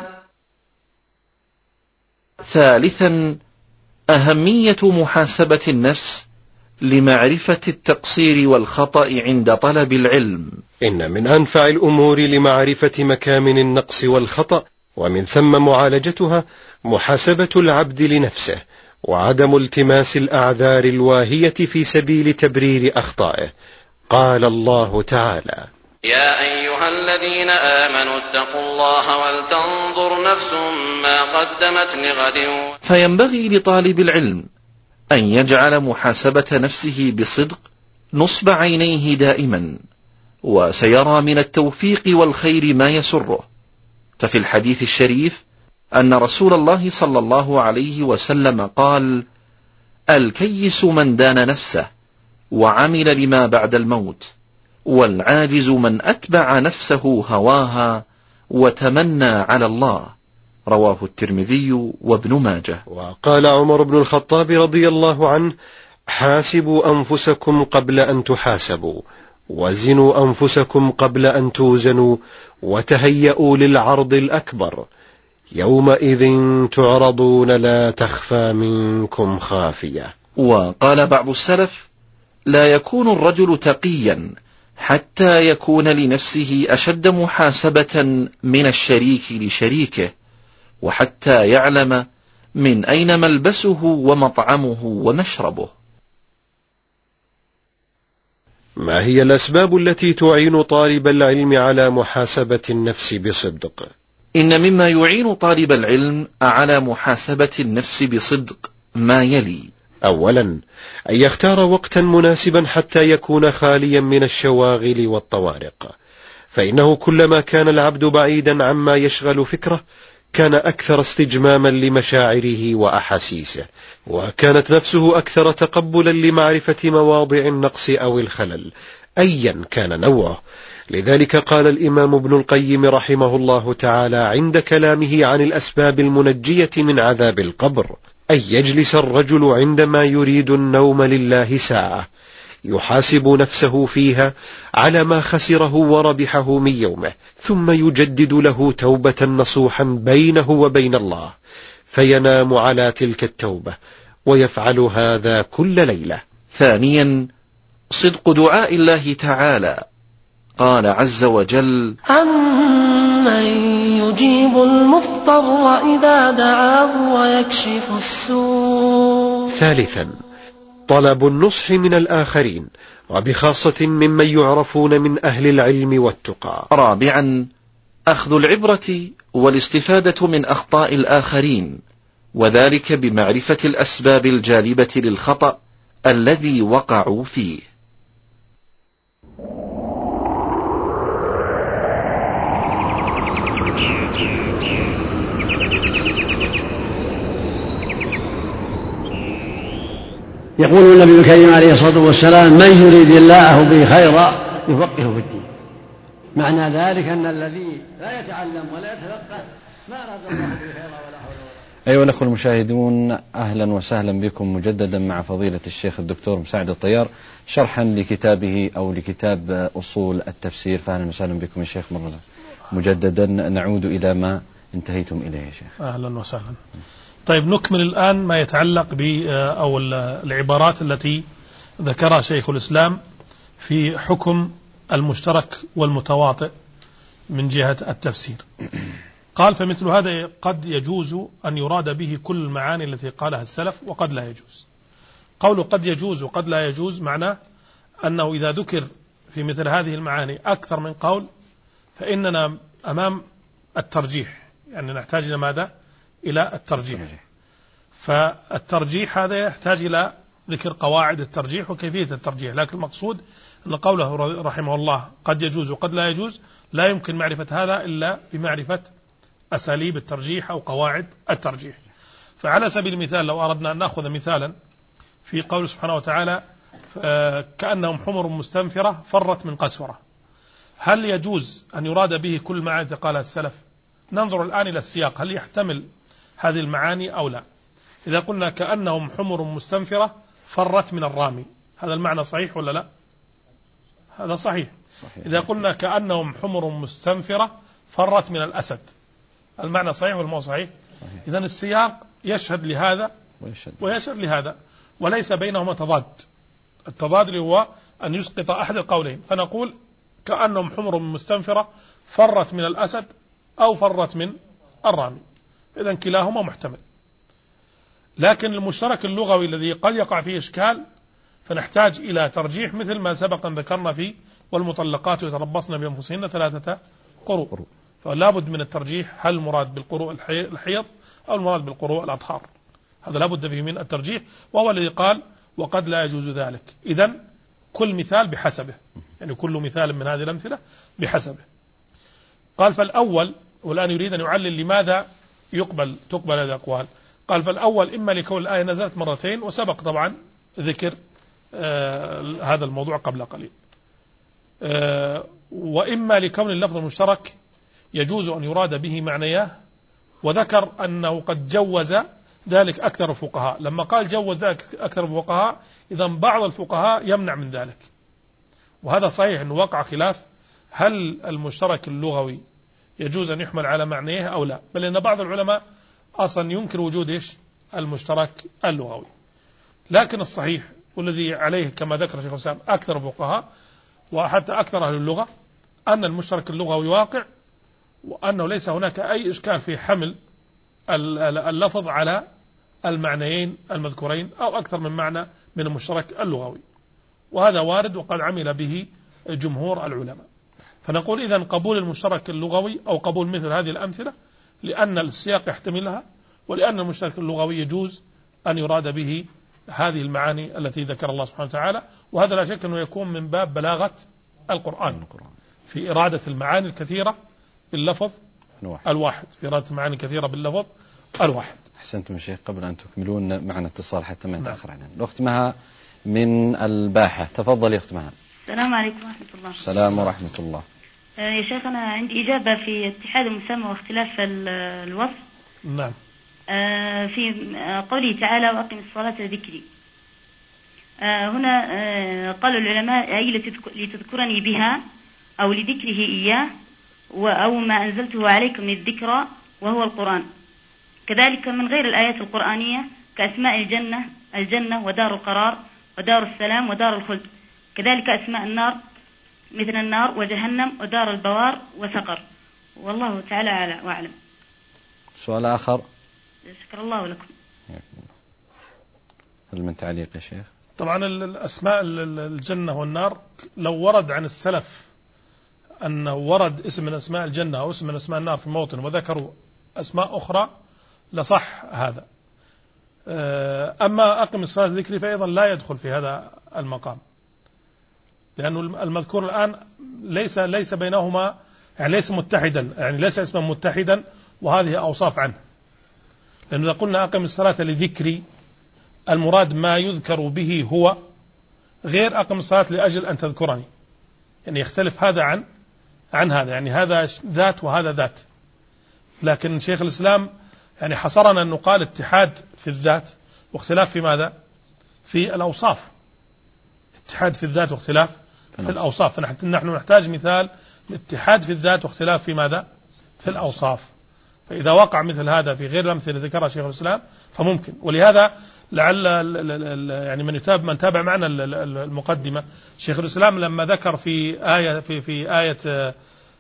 ثالثا أهمية محاسبة النفس لمعرفة التقصير والخطأ عند طلب العلم. إن من أنفع الأمور لمعرفة مكامن النقص والخطأ ومن ثم معالجتها محاسبة العبد لنفسه، وعدم التماس الأعذار الواهية في سبيل تبرير أخطائه. قال الله تعالى يا أيها الذين آمنوا اتقوا الله ولتنظر نفس ما قدمت لغد. فينبغي لطالب العلم أن يجعل محاسبة نفسه بصدق نصب عينيه دائما، وسيرى من التوفيق والخير ما يسره. ففي الحديث الشريف أن رسول الله صلى الله عليه وسلم قال الكيس من دان نفسه وعمل لما بعد الموت، والعاجز من أتبع نفسه هواها وتمنى على الله. رواه الترمذي وابن ماجه. وقال عمر بن الخطاب رضي الله عنه حاسبوا أنفسكم قبل أن تحاسبوا، وزنوا أنفسكم قبل أن توزنوا، وتهيئوا للعرض الأكبر، يومئذ تعرضون لا تخفى منكم خافية. وقال بعض السلف لا يكون الرجل تقيا حتى يكون لنفسه أشد محاسبة من الشريك لشريكه، وحتى يعلم من أين ملبسه ومطعمه ومشربه. ما هي الأسباب التي تعين طالب العلم على محاسبة النفس بصدق؟ إن مما يعين طالب العلم على محاسبة النفس بصدق ما يلي: أولا، أن يختار وقتا مناسبا حتى يكون خاليا من الشواغل والطوارق، فإنه كلما كان العبد بعيدا عما يشغل فكره كان أكثر استجماما لمشاعره وأحاسيسه، وكانت نفسه أكثر تقبلا لمعرفة مواضع النقص أو الخلل أيا كان نوعه. لذلك قال الإمام ابن القيم رحمه الله تعالى عند كلامه عن الأسباب المنجية من عذاب القبر: أن يجلس الرجل عندما يريد النوم لله ساعة يحاسب نفسه فيها على ما خسره وربحه من يومه، ثم يجدد له توبة نصوحا بينه وبين الله، فينام على تلك التوبة، ويفعل هذا كل ليلة. ثانيا، صدق دعاء الله تعالى. قال عز وجل: أمن يجيب المضطر إذا دعاه ويكشف السوء. ثالثا، طلب النصح من الآخرين، وبخاصة ممن يعرفون من أهل العلم والتقى. رابعا، أخذ العبرة والاستفادة من أخطاء الآخرين، وذلك بمعرفة الأسباب الجالبة للخطأ الذي وقعوا فيه. يقول النبي الكريم عليه الصلاة والسلام: من يريد الله به خيرا يفقهه في الدين. معنى ذلك أن الذي لا يتعلم ولا يتفقه ما أراد الله به خيرا ولا حول ولا قوة. أيها الأخوة المشاهدون، أهلا وسهلا بكم مجددا مع فضيلة الشيخ الدكتور مساعد الطيار شرحا لكتابه أو لكتاب أصول التفسير. فأهلا وسهلا بكم يا شيخ مرة مجددا. نعود إلى ما انتهيتم إليه يا شيخ. أهلا وسهلا. طيب، نكمل الآن ما يتعلق أو العبارات التي ذكرها شيخ الإسلام في حكم المشترك والمتواطئ من جهة التفسير. قال: فمثل هذا قد يجوز أن يراد به كل المعاني التي قالها السلف، وقد لا يجوز. قول قد يجوز وقد لا يجوز معناه أنه إذا ذكر في مثل هذه المعاني أكثر من قول فإننا أمام الترجيح، يعني نحتاج إلى ماذا؟ إلى الترجيح. فالترجيح هذا يحتاج إلى ذكر قواعد الترجيح وكيفية الترجيح، لكن المقصود أن قوله رحمه الله قد يجوز وقد لا يجوز لا يمكن معرفة هذا إلا بمعرفة أساليب الترجيح أو قواعد الترجيح. فعلى سبيل المثال، لو أردنا أن نأخذ مثالا في قول سبحانه وتعالى: كأنهم حمر مستنفرة فرت من قسورة، هل يجوز أن يراد به كل معاني قالها السلف؟ ننظر الآن إلى السياق، هل يحتمل هذه المعاني أو لا؟ إذا قلنا كأنهم حمر مستنفرة فرت من الرامي، هذا المعنى صحيح ولا لا؟ هذا صحيح. إذا قلنا كأنهم حمر مستنفرة فرت من الأسد، المعنى صحيح ولا مو صحيح؟ إذن السياق يشهد لهذا ويشهد لهذا، وليس بينهما تضاد. التضاد اللي هو أن يسقط أحد القولين، فنقول كأنهم حمر مستنفرة فرت من الأسد أو فرت من الرامي، إذن كلاهما محتمل. لكن المشترك اللغوي الذي قد يقع فيه إشكال فنحتاج إلى ترجيح، مثل ما سبق أن ذكرنا فيه: والمطلقات يتربصن بأنفسهن 3 قروء. فلا بد من الترجيح، هل المراد بالقروء الحيض أو المراد بالقروء الأطهار؟ هذا لا بد فيه من الترجيح، وهو الذي قال: وقد لا يجوز ذلك. إذن كل مثال بحسبه، يعني كل مثال من هذه الأمثلة بحسبه. قال: فالأول، والآن يريد أن يعلل لماذا تقبل هذه الأقوال. قال: فالأول إما لكون الآية نزلت مرتين، وسبق طبعا ذكر هذا الموضوع قبل قليل، وإما لكون اللفظ المشترك يجوز أن يراد به معنياه، وذكر أنه قد جوز ذلك أكثر الفقهاء. لما قال جوز ذلك أكثر الفقهاء، إذن بعض الفقهاء يمنع من ذلك، وهذا صحيح أنه وقع خلاف هل المشترك اللغوي يجوز أن يحمل على معنيه أو لا، بل أن بعض العلماء أصلا ينكر وجود المشترك اللغوي. لكن الصحيح والذي عليه كما ذكر شيخ الإسلام أكثر الفقهاء وحتى أكثر أهل اللغة أن المشترك اللغوي واقع، وأنه ليس هناك أي إشكال في حمل اللفظ على المعنيين المذكورين أو أكثر من معنى من المشترك اللغوي. وهذا وارد وقد عمل به جمهور العلماء. فنقول إذن قبول المشترك اللغوي أو قبول مثل هذه الأمثلة لأن السياق يحتملها، ولأن المشترك اللغوي يجوز أن يراد به هذه المعاني التي ذكر الله سبحانه وتعالى، وهذا لا شك أنه يكون من باب بلاغة القرآن في إرادة المعاني الكثيرة باللفظ الواحد، في إرادة المعاني الكثيرة باللفظ الواحد. أحسنتم يا شيخ. قبل أن تكملون معنا اتصال حتى ما يتأخر علينا. الأخت مها من الباحة، تفضل يا أخت مها. السلام عليكم ورحمة الله. السلام ورحمة الله. يا شيخ أنا عندي إجابة في اتحاد المسمى واختلاف الوصف. نعم. في قوله تعالى وأقم الصلاة ذكري. هنا قال العلماء أي لتذكرني بها أو لذكره إياه أو ما أنزلته عليك من الذكرى وهو القرآن. كذلك من غير الآيات القرآنية كأسماء الجنة ودار القرار ودار السلام ودار الخلد. كذلك أسماء النار مثل النار وجهنم ودار البوار وسقر. والله تعالى أعلم. سؤال آخر. شكر الله لكم. هل من تعليق يا شيخ؟ طبعا الأسماء الجنة والنار لو ورد عن السلف أنه ورد اسم من أسماء الجنة أو اسم من أسماء النار في موطن وذكروا أسماء أخرى لصح هذا. أما أقم الصلاة ذكري فأيضا لا يدخل في هذا المقام، لأنه المذكور الآن ليس بينهما يعني ليس متحدا، يعني ليس اسما متحدا وهذه أوصاف عنه. لأنه إذا قلنا أقم الصلاة لذكري المراد ما يذكر به هو غير أقم الصلاة لأجل أن تذكرني، يعني يختلف هذا عن هذا، يعني هذا ذات وهذا ذات. لكن شيخ الإسلام يعني حصرنا أنه قال اتحاد في الذات واختلاف في ماذا؟ في الأوصاف. اتحاد في الذات واختلاف في الأوصاف. فنحن نحتاج مثال اتحاد في الذات واختلاف في ماذا؟ في الأوصاف. فإذا وقع مثل هذا في غير الأمثلة اللي ذكرها شيخ الإسلام فممكن. ولهذا لعل يعني من تابع معنا المقدمة شيخ الإسلام لما ذكر في آية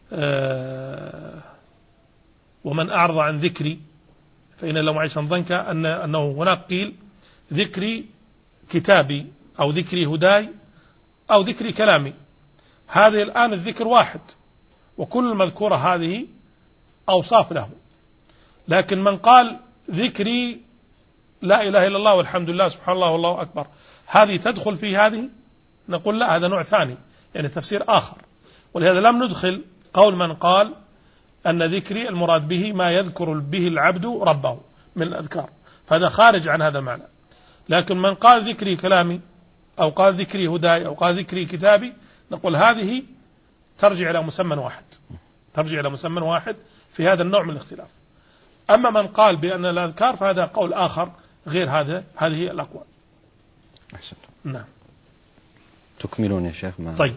ومن أعرض عن ذكري فإن له معيشا ضنكا أنه هناك قيل ذكري كتابي أو ذكري هداي أو ذكري كلامي. هذه الآن الذكر واحد وكل المذكورة هذه أوصاف له. لكن من قال ذكري لا إله إلا الله والحمد لله سبحان الله والله أكبر هذه تدخل في هذه، نقول لا، هذا نوع ثاني يعني تفسير آخر. ولهذا لم ندخل قول من قال أن ذكري المراد به ما يذكر به العبد ربه من الأذكار، فهذا خارج عن هذا المعنى. لكن من قال ذكري كلامي أو قال ذكري هداي أو قال ذكري كتابي نقول هذه ترجع إلى مسمى واحد في هذا النوع من الاختلاف. أما من قال بأن الأذكار فهذا قول آخر غير هذه الأقوال. أحسنت. نعم. تكملون يا شيخ. طيب.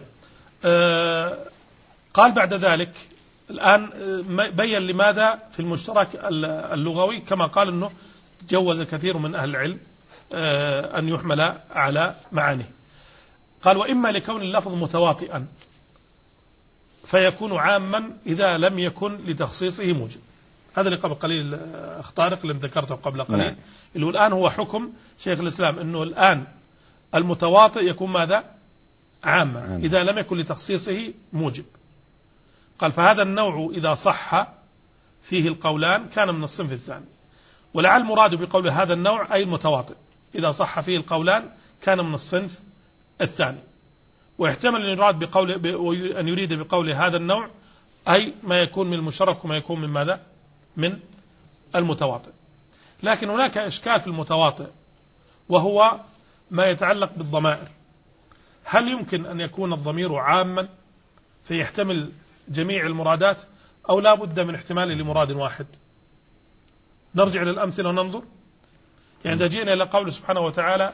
قال بعد ذلك الآن بين لماذا في المشترك اللغوي كما قال أنه جوز كثير من أهل العلم أن يحمل على معانيه. قال وإما لكون اللفظ متواطئا فيكون عاما إذا لم يكن لتخصيصه موجب. هذا اللي قبل قليل اختارق اللي ذكرته قبل قليل اللي هو الآن هو حكم شيخ الإسلام أنه الآن المتواطئ يكون ماذا؟ عاما إذا لم يكن لتخصيصه موجب. قال فهذا النوع إذا صح فيه القولان كان من الصنف الثاني. ولعل مراد بقول هذا النوع أي المتواطئ إذا صح فيه القولان كان من الصنف الثاني. ويحتمل أن يراد أن يريد بقول هذا النوع أي ما يكون من المشترك وما يكون من ماذا؟ من المتواطئ. لكن هناك إشكال في المتواطئ وهو ما يتعلق بالضمائر. هل يمكن أن يكون الضمير عاما فيحتمل جميع المرادات أو لا بد من احتمال لمراد واحد؟ نرجع للأمثلة وننظر. يعني إذا جئنا إلى قوله سبحانه وتعالى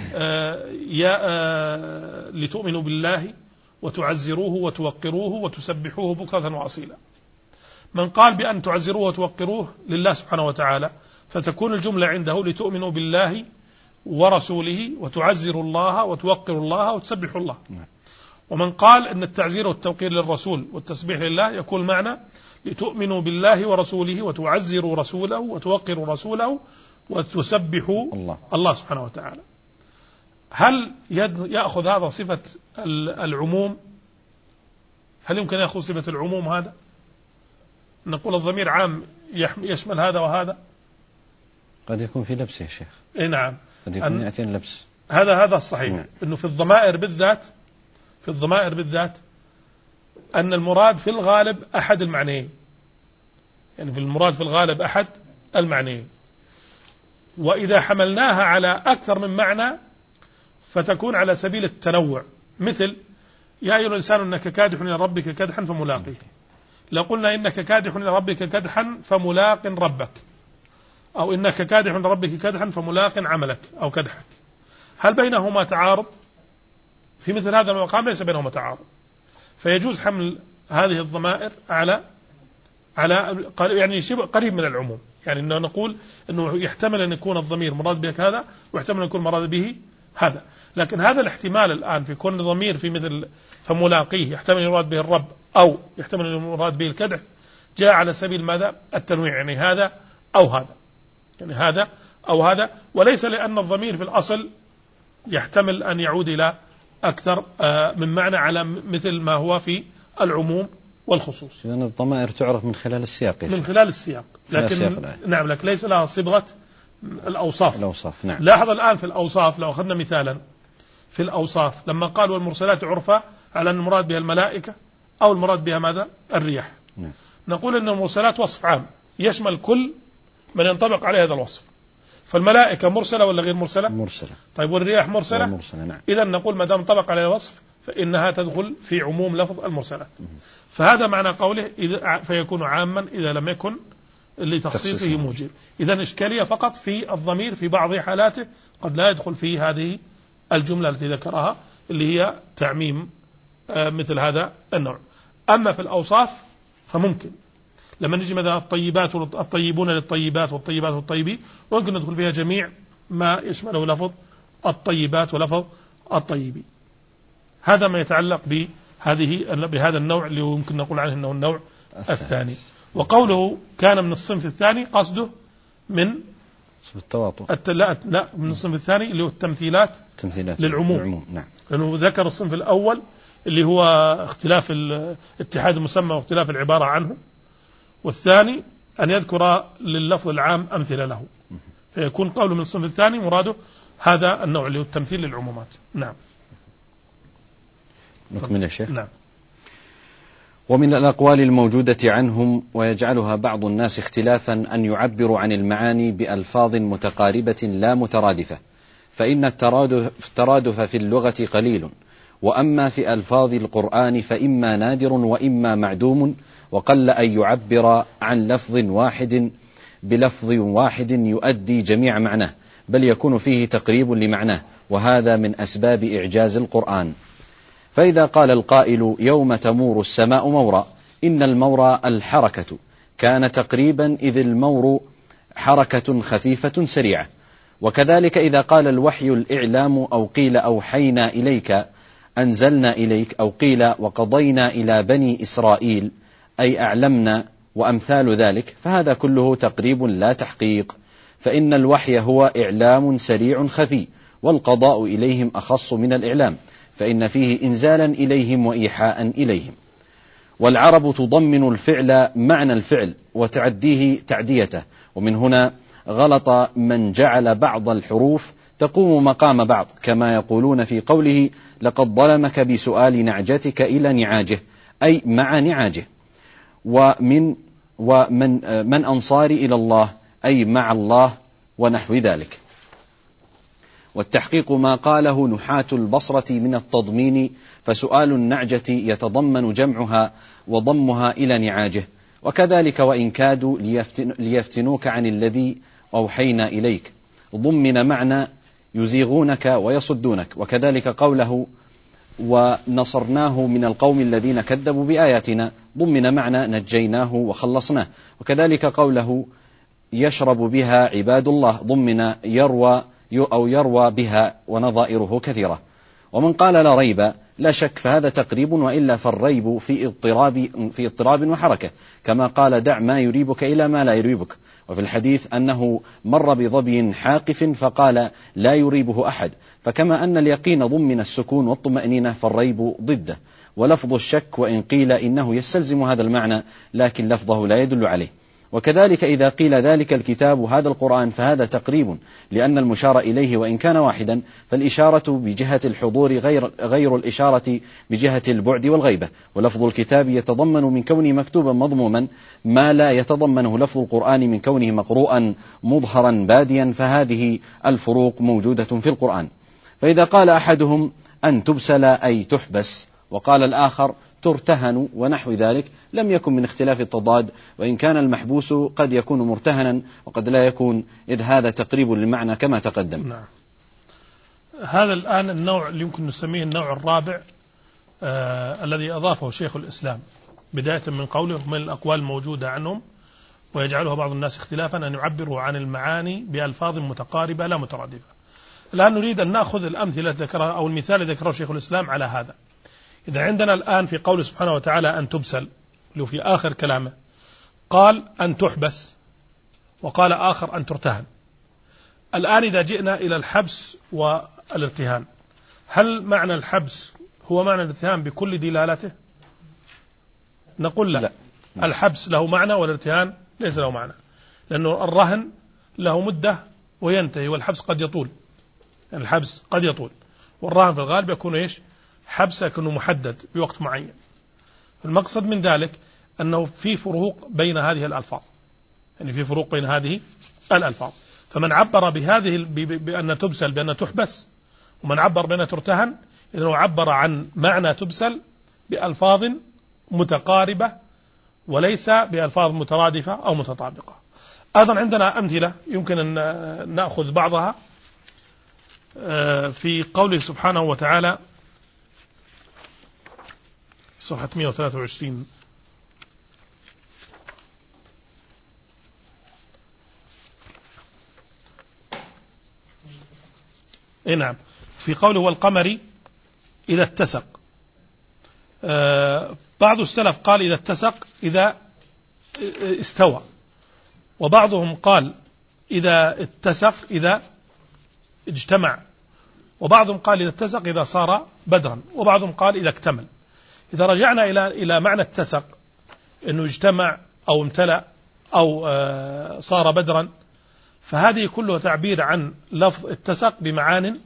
لتؤمنوا بالله وتعزروه وتوقروه وتسبحوه بكرة وأصيلا. من قال بأن تعزروه وتوقروه لله سبحانه وتعالى فتكون الجملة عنده لتؤمنوا بالله ورسوله وتعزروا الله وتوقروا الله وتسبحوا الله. ومن قال أن التعزير والتوقير للرسول والتسبيح لله يكون معنى لتؤمنوا بالله ورسوله وتعزروا رسوله وتوقروا رسوله وتسبحوا الله سبحانه وتعالى. هل يأخذ هذا صفة العموم؟ هل يمكن يأخذ صفة العموم هذا؟ نقول الضمير عام يشمل هذا وهذا. قد يكون في لبس يا شيخ. إيه نعم. قد يكون يأتين لبس. هذا الصحيح. نعم. إنه في الضمائر بالذات أن المراد في الغالب أحد المعنيين. يعني في المراد في الغالب أحد المعنيين. وإذا حملناها على أكثر من معنى فتكون على سبيل التنوع. مثل يا أيها الإنسان إنك كادح إلى ربك كدحا فملاقيه. لو قلنا إنك كادح إلى ربك كدحا فملاق ربك، أو إنك كادح إلى ربك كدحا فملاق عملك أو كدحك، هل بينهما تعارض؟ في مثل هذا المقام ليس بينهما تعارض، فيجوز حمل هذه الضمائر على يعني شبه قريب من العموم. يعني إنه نقول إنه يحتمل أن يكون الضمير مراد به هذا، ويحتمل أن يكون مراد به هذا. لكن هذا الاحتمال الآن في كون ضمير في مثل فملاقيه يحتمل يراد به الرب أو يحتمل يراد به الكدح، جاء على سبيل ماذا؟ التنويع. يعني هذا أو هذا، يعني هذا أو هذا، وليس لأن الضمير في الأصل يحتمل أن يعود إلى أكثر من معنى على مثل ما هو في العموم والخصوص. لأن الضمائر تعرف من خلال السياق. من خلال السياق، لكن نعم، لكن ليس لها صبغة الأوصاف. نعم. لاحظ الآن في الأوصاف، لو أخذنا مثالا في الأوصاف لما قال والمرسلات عرفا، على أن المراد بها الملائكة أو المراد بها ماذا؟ الرياح. نعم. نقول أن المرسلات وصف عام يشمل كل من ينطبق عليه هذا الوصف. فالملائكة مرسلة ولا غير مرسلة؟ مرسلة. طيب والرياح مرسلة؟ مرسلة. نعم. إذا نقول ما دام انطبق عليه الوصف فإنها تدخل في عموم لفظ المرسلات. فهذا معنى قوله فيكون عاما إذا لم يكن لتخصيصه موجب. إذا إشكالية فقط في الضمير في بعض حالاته قد لا يدخل في هذه الجملة التي ذكرها اللي هي تعميم مثل هذا النوع. أما في الأوصاف فممكن لما نجي مثلا الطيبون للطيبات والطيبات والطيبين، ويمكن ندخل فيها جميع ما يشمله لفظ الطيبات ولفظ الطيبين. هذا ما يتعلق بهذا النوع اللي يمكن نقول عنه أنه النوع الثاني. وقوله كان من الصنف الثاني قصده من التواطؤ. لا من الصنف الثاني اللي هو التمثيلات للعموم. نعم. لأنه ذكر الصنف الأول اللي هو اختلاف اتحاد المسمى واختلاف العبارة عنه، والثاني أن يذكر لللفظ العام أمثلة له، فيكون قوله من الصنف الثاني مراده هذا النوع اللي هو التمثيل للعمومات. نعم. نكمل يا شيخ. نعم. ومن الأقوال الموجودة عنهم ويجعلها بعض الناس اختلافا أن يعبروا عن المعاني بألفاظ متقاربة لا مترادفة، فإن الترادف في اللغة قليل، وأما في ألفاظ القرآن فإما نادر وإما معدوم، وقل أن يعبر عن لفظ واحد بلفظ واحد يؤدي جميع معناه، بل يكون فيه تقريب لمعناه، وهذا من أسباب إعجاز القرآن. فإذا قال القائل يوم تمور السماء مورا، إن المور الحركة، كان تقريبا إذ المور حركة خفيفة سريعة. وكذلك إذا قال الوحي الإعلام، أو قيل أوحينا إليك أنزلنا إليك، أو قيل وقضينا إلى بني إسرائيل أي أعلمنا، وأمثال ذلك، فهذا كله تقريب لا تحقيق، فإن الوحي هو إعلام سريع خفي، والقضاء إليهم أخص من الإعلام، فإن فيه إنزالا إليهم وإيحاء إليهم. والعرب تضمن الفعل معنى الفعل وتعديه تعديته، ومن هنا غلط من جعل بعض الحروف تقوم مقام بعض، كما يقولون في قوله لقد ظلمك بسؤال نعجتك إلى نعاجه، أي مع نعاجه. ومن أنصاري إلى الله، أي مع الله، ونحو ذلك. والتحقيق ما قاله نحاة البصرة من التضمين، فسؤال النعجة يتضمن جمعها وضمها إلى نعاجه. وكذلك وإن كادوا ليفتنوك عن الذي أوحينا إليك، ضمن معنى يزيغونك ويصدونك. وكذلك قوله ونصرناه من القوم الذين كذبوا بآياتنا، ضمن معنى نجيناه وخلصناه. وكذلك قوله يشرب بها عباد الله، ضمن يروى بها، ونظائره كثيرة. ومن قال لا ريب لا شك فهذا تقريب، وإلا فالريب في اضطراب وحركة، كما قال دع ما يريبك إلى ما لا يريبك. وفي الحديث أنه مر بظبي حاقف فقال لا يريبه أحد، فكما أن اليقين ضمن السكون والطمأنينة فالريب ضده. ولفظ الشك وإن قيل إنه يستلزم هذا المعنى لكن لفظه لا يدل عليه. وكذلك إذا قيل ذلك الكتاب هذا القرآن فهذا تقريب، لأن المشار إليه وإن كان واحدا فالإشارة بجهة الحضور غير الإشارة بجهة البعد والغيبة. ولفظ الكتاب يتضمن من كونه مكتوبا مضموما ما لا يتضمنه لفظ القرآن من كونه مقروءا مظهرا باديا، فهذه الفروق موجودة في القرآن. فإذا قال أحدهم أن تبسل أي تحبس، وقال الآخر ترتهن ونحو ذلك، لم يكن من اختلاف التضاد، وإن كان المحبوس قد يكون مرتهنا وقد لا يكون، إذ هذا تقريب للمعنى كما تقدم. نعم. هذا الآن النوع اللي يمكن نسميه النوع الرابع الذي أضافه شيخ الإسلام بداية من قوله من الأقوال الموجودة عنهم ويجعلها بعض الناس اختلافا أن يعبروا عن المعاني بألفاظ متقاربة لا مترادفة. الآن نريد أن نأخذ الأمثلة ذكرها أو المثال الذي ذكره شيخ الإسلام على هذا. إذا عندنا الآن في قوله سبحانه وتعالى أن تبسل، اللي في آخر كلامه قال أن تحبس وقال آخر أن ترتهن. الآن إذا جئنا إلى الحبس والارتهان، هل معنى الحبس هو معنى الارتهان بكل دلالته؟ نقول لا. الحبس له معنى والارتهان ليس له معنى، لأنه الرهن له مدة وينتهي، والحبس قد يطول. يعني الحبس قد يطول، والرهن في الغالب يكون إيش؟ حبس يكون محدد بوقت معين. المقصد من ذلك أنه في فروق بين هذه الألفاظ، يعني في فروق بين هذه الألفاظ. فمن عبر بهذه بأن تبسل بأن تحبس، ومن عبر بأن ترتهن، إنه عبر عن معنى تبسل بألفاظ متقاربة وليس بألفاظ مترادفة أو متطابقة. أيضا عندنا أمثلة يمكن أن نأخذ بعضها في قوله سبحانه وتعالى صفحة 123 نعم، في قوله والقمر إذا اتسق. بعض السلف قال إذا اتسق إذا استوى، وبعضهم قال إذا اتسق إذا اجتمع، وبعضهم قال إذا اتسق إذا صار بدرا، وبعضهم قال إذا اكتمل. إذا رجعنا إلى معنى اتسق أنه اجتمع أو امتلأ أو صار بدرا، فهذه كلها تعبير عن لفظ اتسق بمعان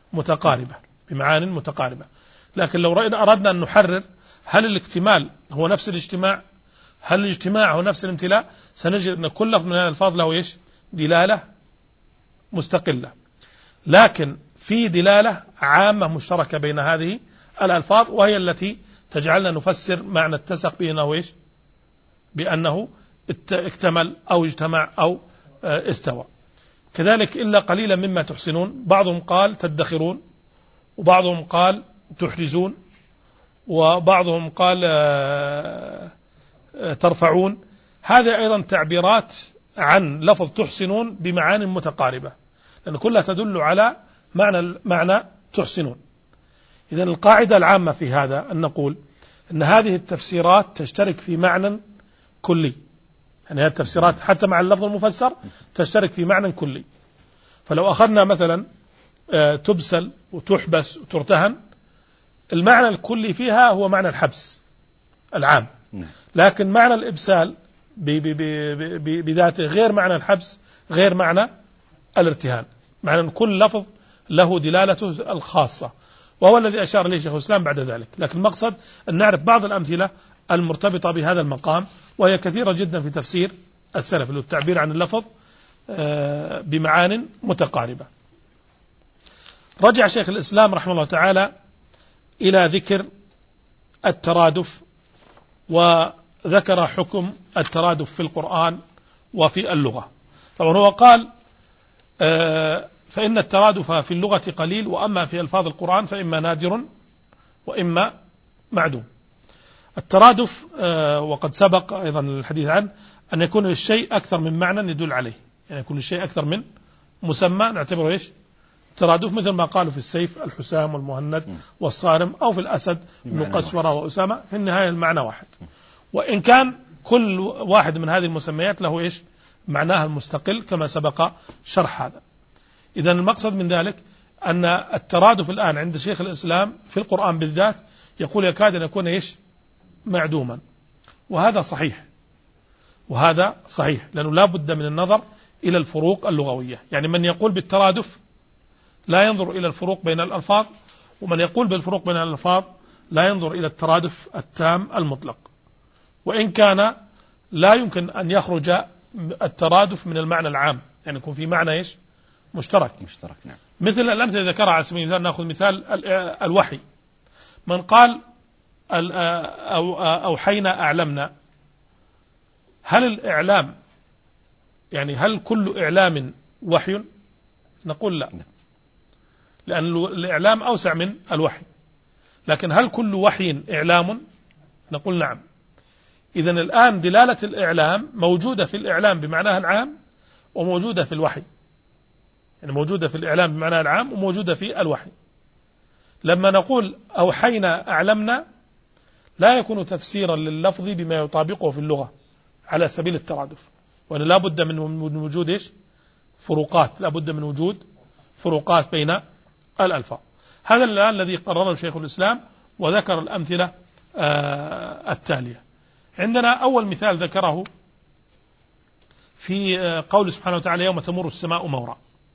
متقاربة. لكن لو أردنا أن نحرر هل الاكتمال هو نفس الاجتماع، هل الاجتماع هو نفس الامتلاء، سنجد أن كل لفظ من هذه الألفاظ له إيش؟ دلالة مستقلة، لكن في دلالة عامة مشتركة بين هذه الألفاظ، وهي التي تجعلنا نفسر معنى اتسق بأنه إيش؟ بأنه اكتمل أو اجتمع أو استوى. كذلك إلا قليلا مما تحسنون، بعضهم قال تدخرون، وبعضهم قال تحرزون، وبعضهم قال ترفعون. هذه أيضا تعبيرات عن لفظ تحسنون بمعاني متقاربة، لأن كلها تدل على معنى تحسنون. إذن القاعدة العامة في هذا أن نقول أن هذه التفسيرات تشترك في معنى كلي، يعني هذه التفسيرات حتى مع اللفظ المفسر تشترك في معنى كلي. فلو أخذنا مثلا تبسل وتحبس وترتهن، المعنى الكلي فيها هو معنى الحبس العام، لكن معنى الإبسال بذاته غير معنى الحبس غير معنى الارتهان، معنى أن كل لفظ له دلالته الخاصة، وهو الذي أشار إليه شيخ الإسلام بعد ذلك. لكن المقصد أن نعرف بعض الأمثلة المرتبطة بهذا المقام، وهي كثيرة جدا في تفسير السلف، التعبير عن اللفظ بمعان متقاربة. رجع شيخ الإسلام رحمه الله تعالى إلى ذكر الترادف، وذكر حكم الترادف في القرآن وفي اللغة. طبعا هو قال فإن الترادف في اللغة قليل، وأما في ألفاظ القرآن فإما نادر وإما معدوم. الترادف وقد سبق أيضا الحديث عنه أن يكون للشيء أكثر من معنى يدل عليه، يعني يكون للشيء أكثر من مسمى نعتبره إيش؟ الترادف مثل ما قالوا في السيف الحسام والمهند والصارم، أو في الأسد ابن قسورة وأسامة، في النهاية المعنى واحد، وإن كان كل واحد من هذه المسميات له إيش معناها المستقل كما سبق شرح هذا. إذن المقصد من ذلك أن الترادف الآن عند شيخ الإسلام في القرآن بالذات يقول يكاد أن يكون إيش معدوما، وهذا صحيح، وهذا صحيح، لأنه لا بد من النظر إلى الفروق اللغوية. يعني من يقول بالترادف لا ينظر إلى الفروق بين الألفاظ، ومن يقول بالفروق بين الألفاظ لا ينظر إلى الترادف التام المطلق، وإن كان لا يمكن أن يخرج الترادف من المعنى العام، يعني يكون في معنى إيش مشترك. نعم. مثل الأمثلة ذكرها على سبيل المثال، نأخذ مثال الوحي. من قال أوحينا أعلمنا، هل الإعلام يعني هل كل إعلام وحي؟ نقول لا، لأن الإعلام أوسع من الوحي. لكن هل كل وحي إعلام؟ نقول نعم. إذن الآن دلالة الإعلام موجودة في الإعلام بمعناها العام، وموجودة في الوحي، يعني موجودة في الإعلام بمعناها العام وموجودة في الوحي. لما نقول أوحينا أعلمنا لا يكون تفسيرا لللفظ بما يطابقه في اللغة على سبيل الترادف، وأن لا بد من وجود إيش فروقات، لا بد من وجود فروقات بين الألفاظ. هذا الآن الذي قرره شيخ الإسلام، وذكر الأمثلة التالية. عندنا أول مثال ذكره في قول سبحانه وتعالى يوم تمر السماء مورا.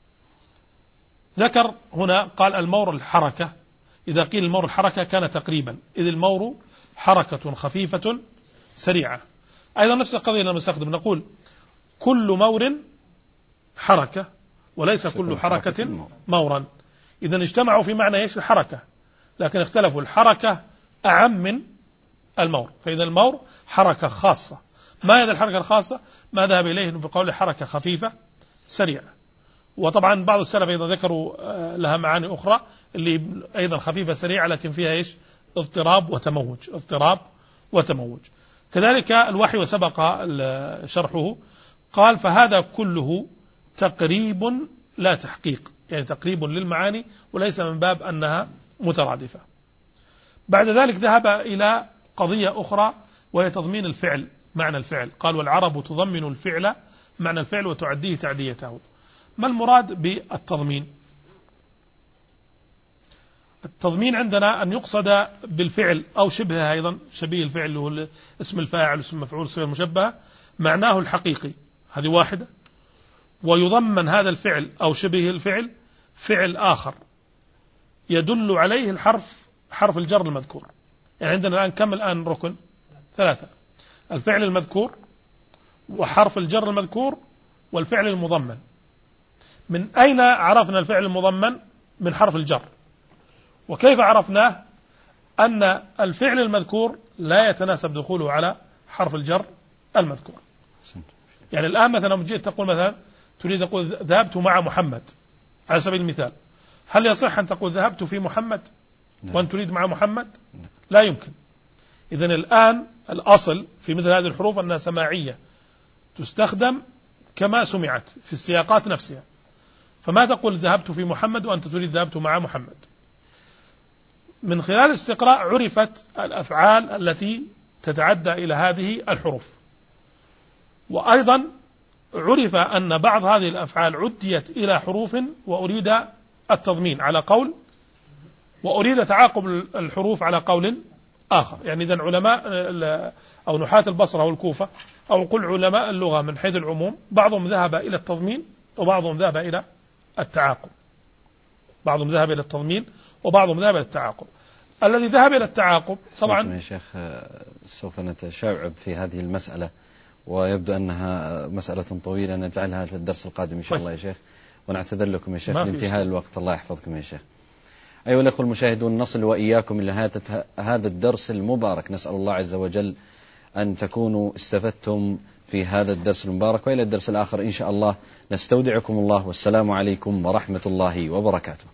ذكر هنا قال المور الحركة، إذا قيل المور الحركة كان تقريبا، إذ المور حركة خفيفة سريعة. أيضا نفس القضية لما نستخدم نقول كل مور حركة وليس كل حركة مورا. إذا اجتمعوا في معنى إيش الحركة، لكن اختلفوا، الحركة أعم من المور، فإذا المور حركة خاصة. ما هذا الحركة الخاصة؟ ما ذهب إليه في قول حركة خفيفة سريعة. وطبعا بعض السلف أيضا ذكروا لها معاني أخرى اللي أيضا خفيفة سريعة لكن فيها إيش اضطراب وتموج. كذلك الوحي وسبق شرحه، قال فهذا كله تقريب لا تحقيق، يعني تقريب للمعاني وليس من باب أنها مترادفة. بعد ذلك ذهب إلى قضية أخرى وهي تضمين الفعل، معنى الفعل. قال والعرب تضمن الفعل معنى الفعل وتعديه تعديته. ما المراد بالتضمين؟ التضمين عندنا أن يقصد بالفعل أو شبهه، أيضا شبيه الفعل اللي هو اسم الفاعل اسم مفعول صيغة المشبهة، معناه الحقيقي، هذه واحدة. ويضمن هذا الفعل أو شبيه الفعل فعل آخر يدل عليه الحرف، حرف الجر المذكور. يعني عندنا الآن كم الآن ركن؟ 3، الفعل المذكور وحرف الجر المذكور والفعل المضمن. من أين عرفنا الفعل المضمن؟ من حرف الجر. وكيف عرفناه؟ أن الفعل المذكور لا يتناسب دخوله على حرف الجر المذكور. يعني الآن مثلا جئت تقول مثلا تريد تقول ذهبت مع محمد على سبيل المثال، هل يصح أن تقول ذهبت في محمد وأن تريد مع محمد؟ لا يمكن. إذن الآن الأصل في مثل هذه الحروف أنها سماعية تستخدم كما سمعت في السياقات نفسها، فما تقول ذهبت في محمد وأنت تريد ذهبت مع محمد. من خلال الاستقراء عرفت الأفعال التي تتعدى إلى هذه الحروف، وأيضا عرف أن بعض هذه الأفعال عديت إلى حروف وأريد التضمين على قول، وأريد تعاقب الحروف على قول آخر. يعني إذن علماء أو نحاة البصرة والكوفة أو قل علماء اللغة من حيث العموم بعضهم ذهب إلى التضمين وبعضهم ذهب إلى التعاقب، بعضهم ذهب إلى التضمين وبعضهم ذهب إلى التعاقب. الذي ذهب إلى التعاقب طبعا يا شيخ سوف نتشعب في هذه المسألة، ويبدو أنها مسألة طويلة نجعلها في الدرس القادم إن شاء الله يا شيخ، ونعتذر لكم يا شيخ لانتهاء الوقت. الله يحفظكم يا شيخ. أيها الأخوة المشاهدون، نصل وإياكم إلى هذا الدرس المبارك. نسأل الله عز وجل أن تكونوا استفدتم في هذا الدرس المبارك، وإلى الدرس الآخر إن شاء الله نستودعكم الله، والسلام عليكم ورحمة الله وبركاته.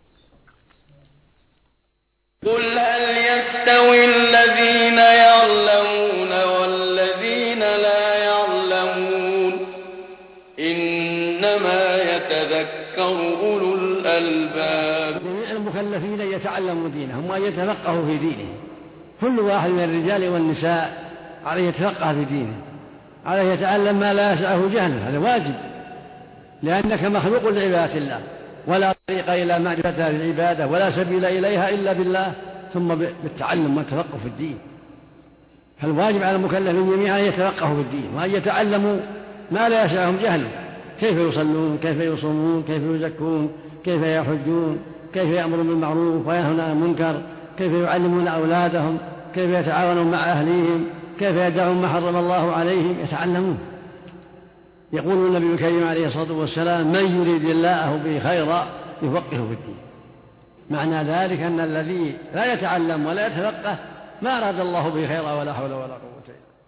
قل هل يستوي الذين يعلمون والذين لا يعلمون إنما يتذكر أولو الألباب. جميع المكلفين أن يتعلموا دينهم وأن يتفقهوا في دينهم. كل واحد من الرجال والنساء عليه يتفقه في دينه، عليه يتعلم ما لا يسعه جهله، هذا واجب، لأنك مخلوق لعبادة الله، ولا طريق إلى معرفة العبادة ولا سبيل إليها إلا بالله ثم بالتعلم والتفقه في الدين. فالواجب على المكلفين جميعا أن يتفقهوا في الدين وأن يتعلموا ما لا يسعهم جهله، كيف يصلون، كيف يصومون، كيف يزكون، كيف يحجون، كيف يأمرون بالمعروف وينهون عن المنكر، كيف يعلمون أولادهم، كيف يتعاونون مع أهليهم، كيف يدعون ما حرم الله عليهم، يتعلمون. يقول النبي الكريم عليه الصلاة والسلام: من يريد الله به خيرا يفقهه في الدين. معنى ذلك أن الذي لا يتعلم ولا يتفقه ما أراد الله به خيرا ولا حول ولا قوة إلا بالله.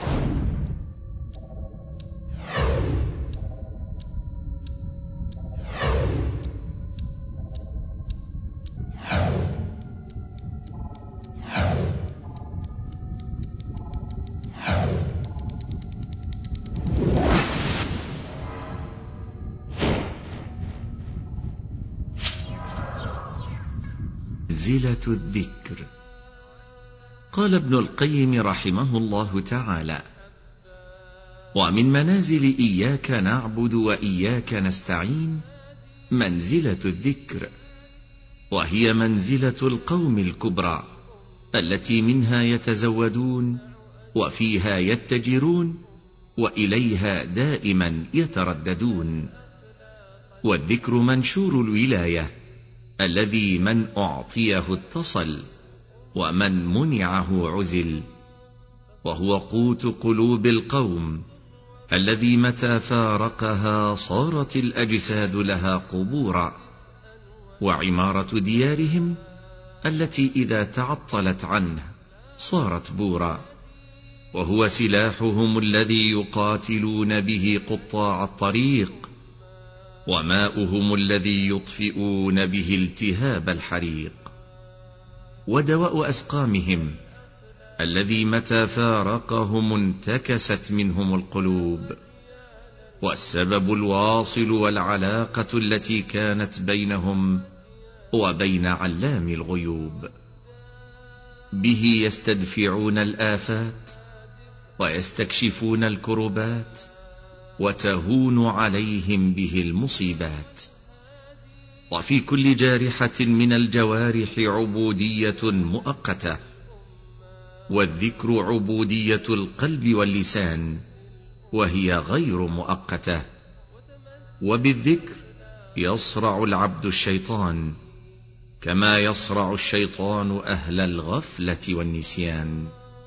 منزلة الذكر. قال ابن القيم رحمه الله تعالى: ومن منازل إياك نعبد وإياك نستعين منزلة الذكر، وهي منزلة القوم الكبرى التي منها يتزودون وفيها يتجرون وإليها دائما يترددون. والذكر منشور الولاية الذي من أعطيه اتصل ومن منعه عزل، وهو قوت قلوب القوم الذي متى فارقها صارت الأجساد لها قبورا، وعمارة ديارهم التي إذا تعطلت عنه صارت بورا، وهو سلاحهم الذي يقاتلون به قطاع الطريق، وماؤهم الذي يطفئون به التهاب الحريق، ودواء أسقامهم الذي متى فارقهم انتكست منهم القلوب، والسبب الواصل والعلاقة التي كانت بينهم وبين علام الغيوب. به يستدفعون الآفات ويستكشفون الكربات، وتهون عليهم به المصيبات. وفي كل جارحة من الجوارح عبودية مؤقتة، والذكر عبودية القلب واللسان وهي غير مؤقتة. وبالذكر يصرع العبد الشيطان كما يصرع الشيطان أهل الغفلة والنسيان.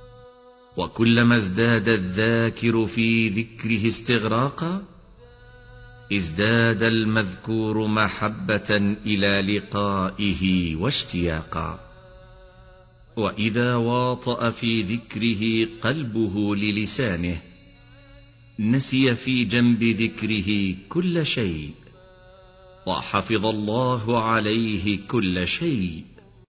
وكلما ازداد الذاكر في ذكره استغراقا ازداد المذكور محبة إلى لقائه واشتياقا. وإذا واطأ في ذكره قلبه للسانه نسي في جنب ذكره كل شيء، وحفظ الله عليه كل شيء،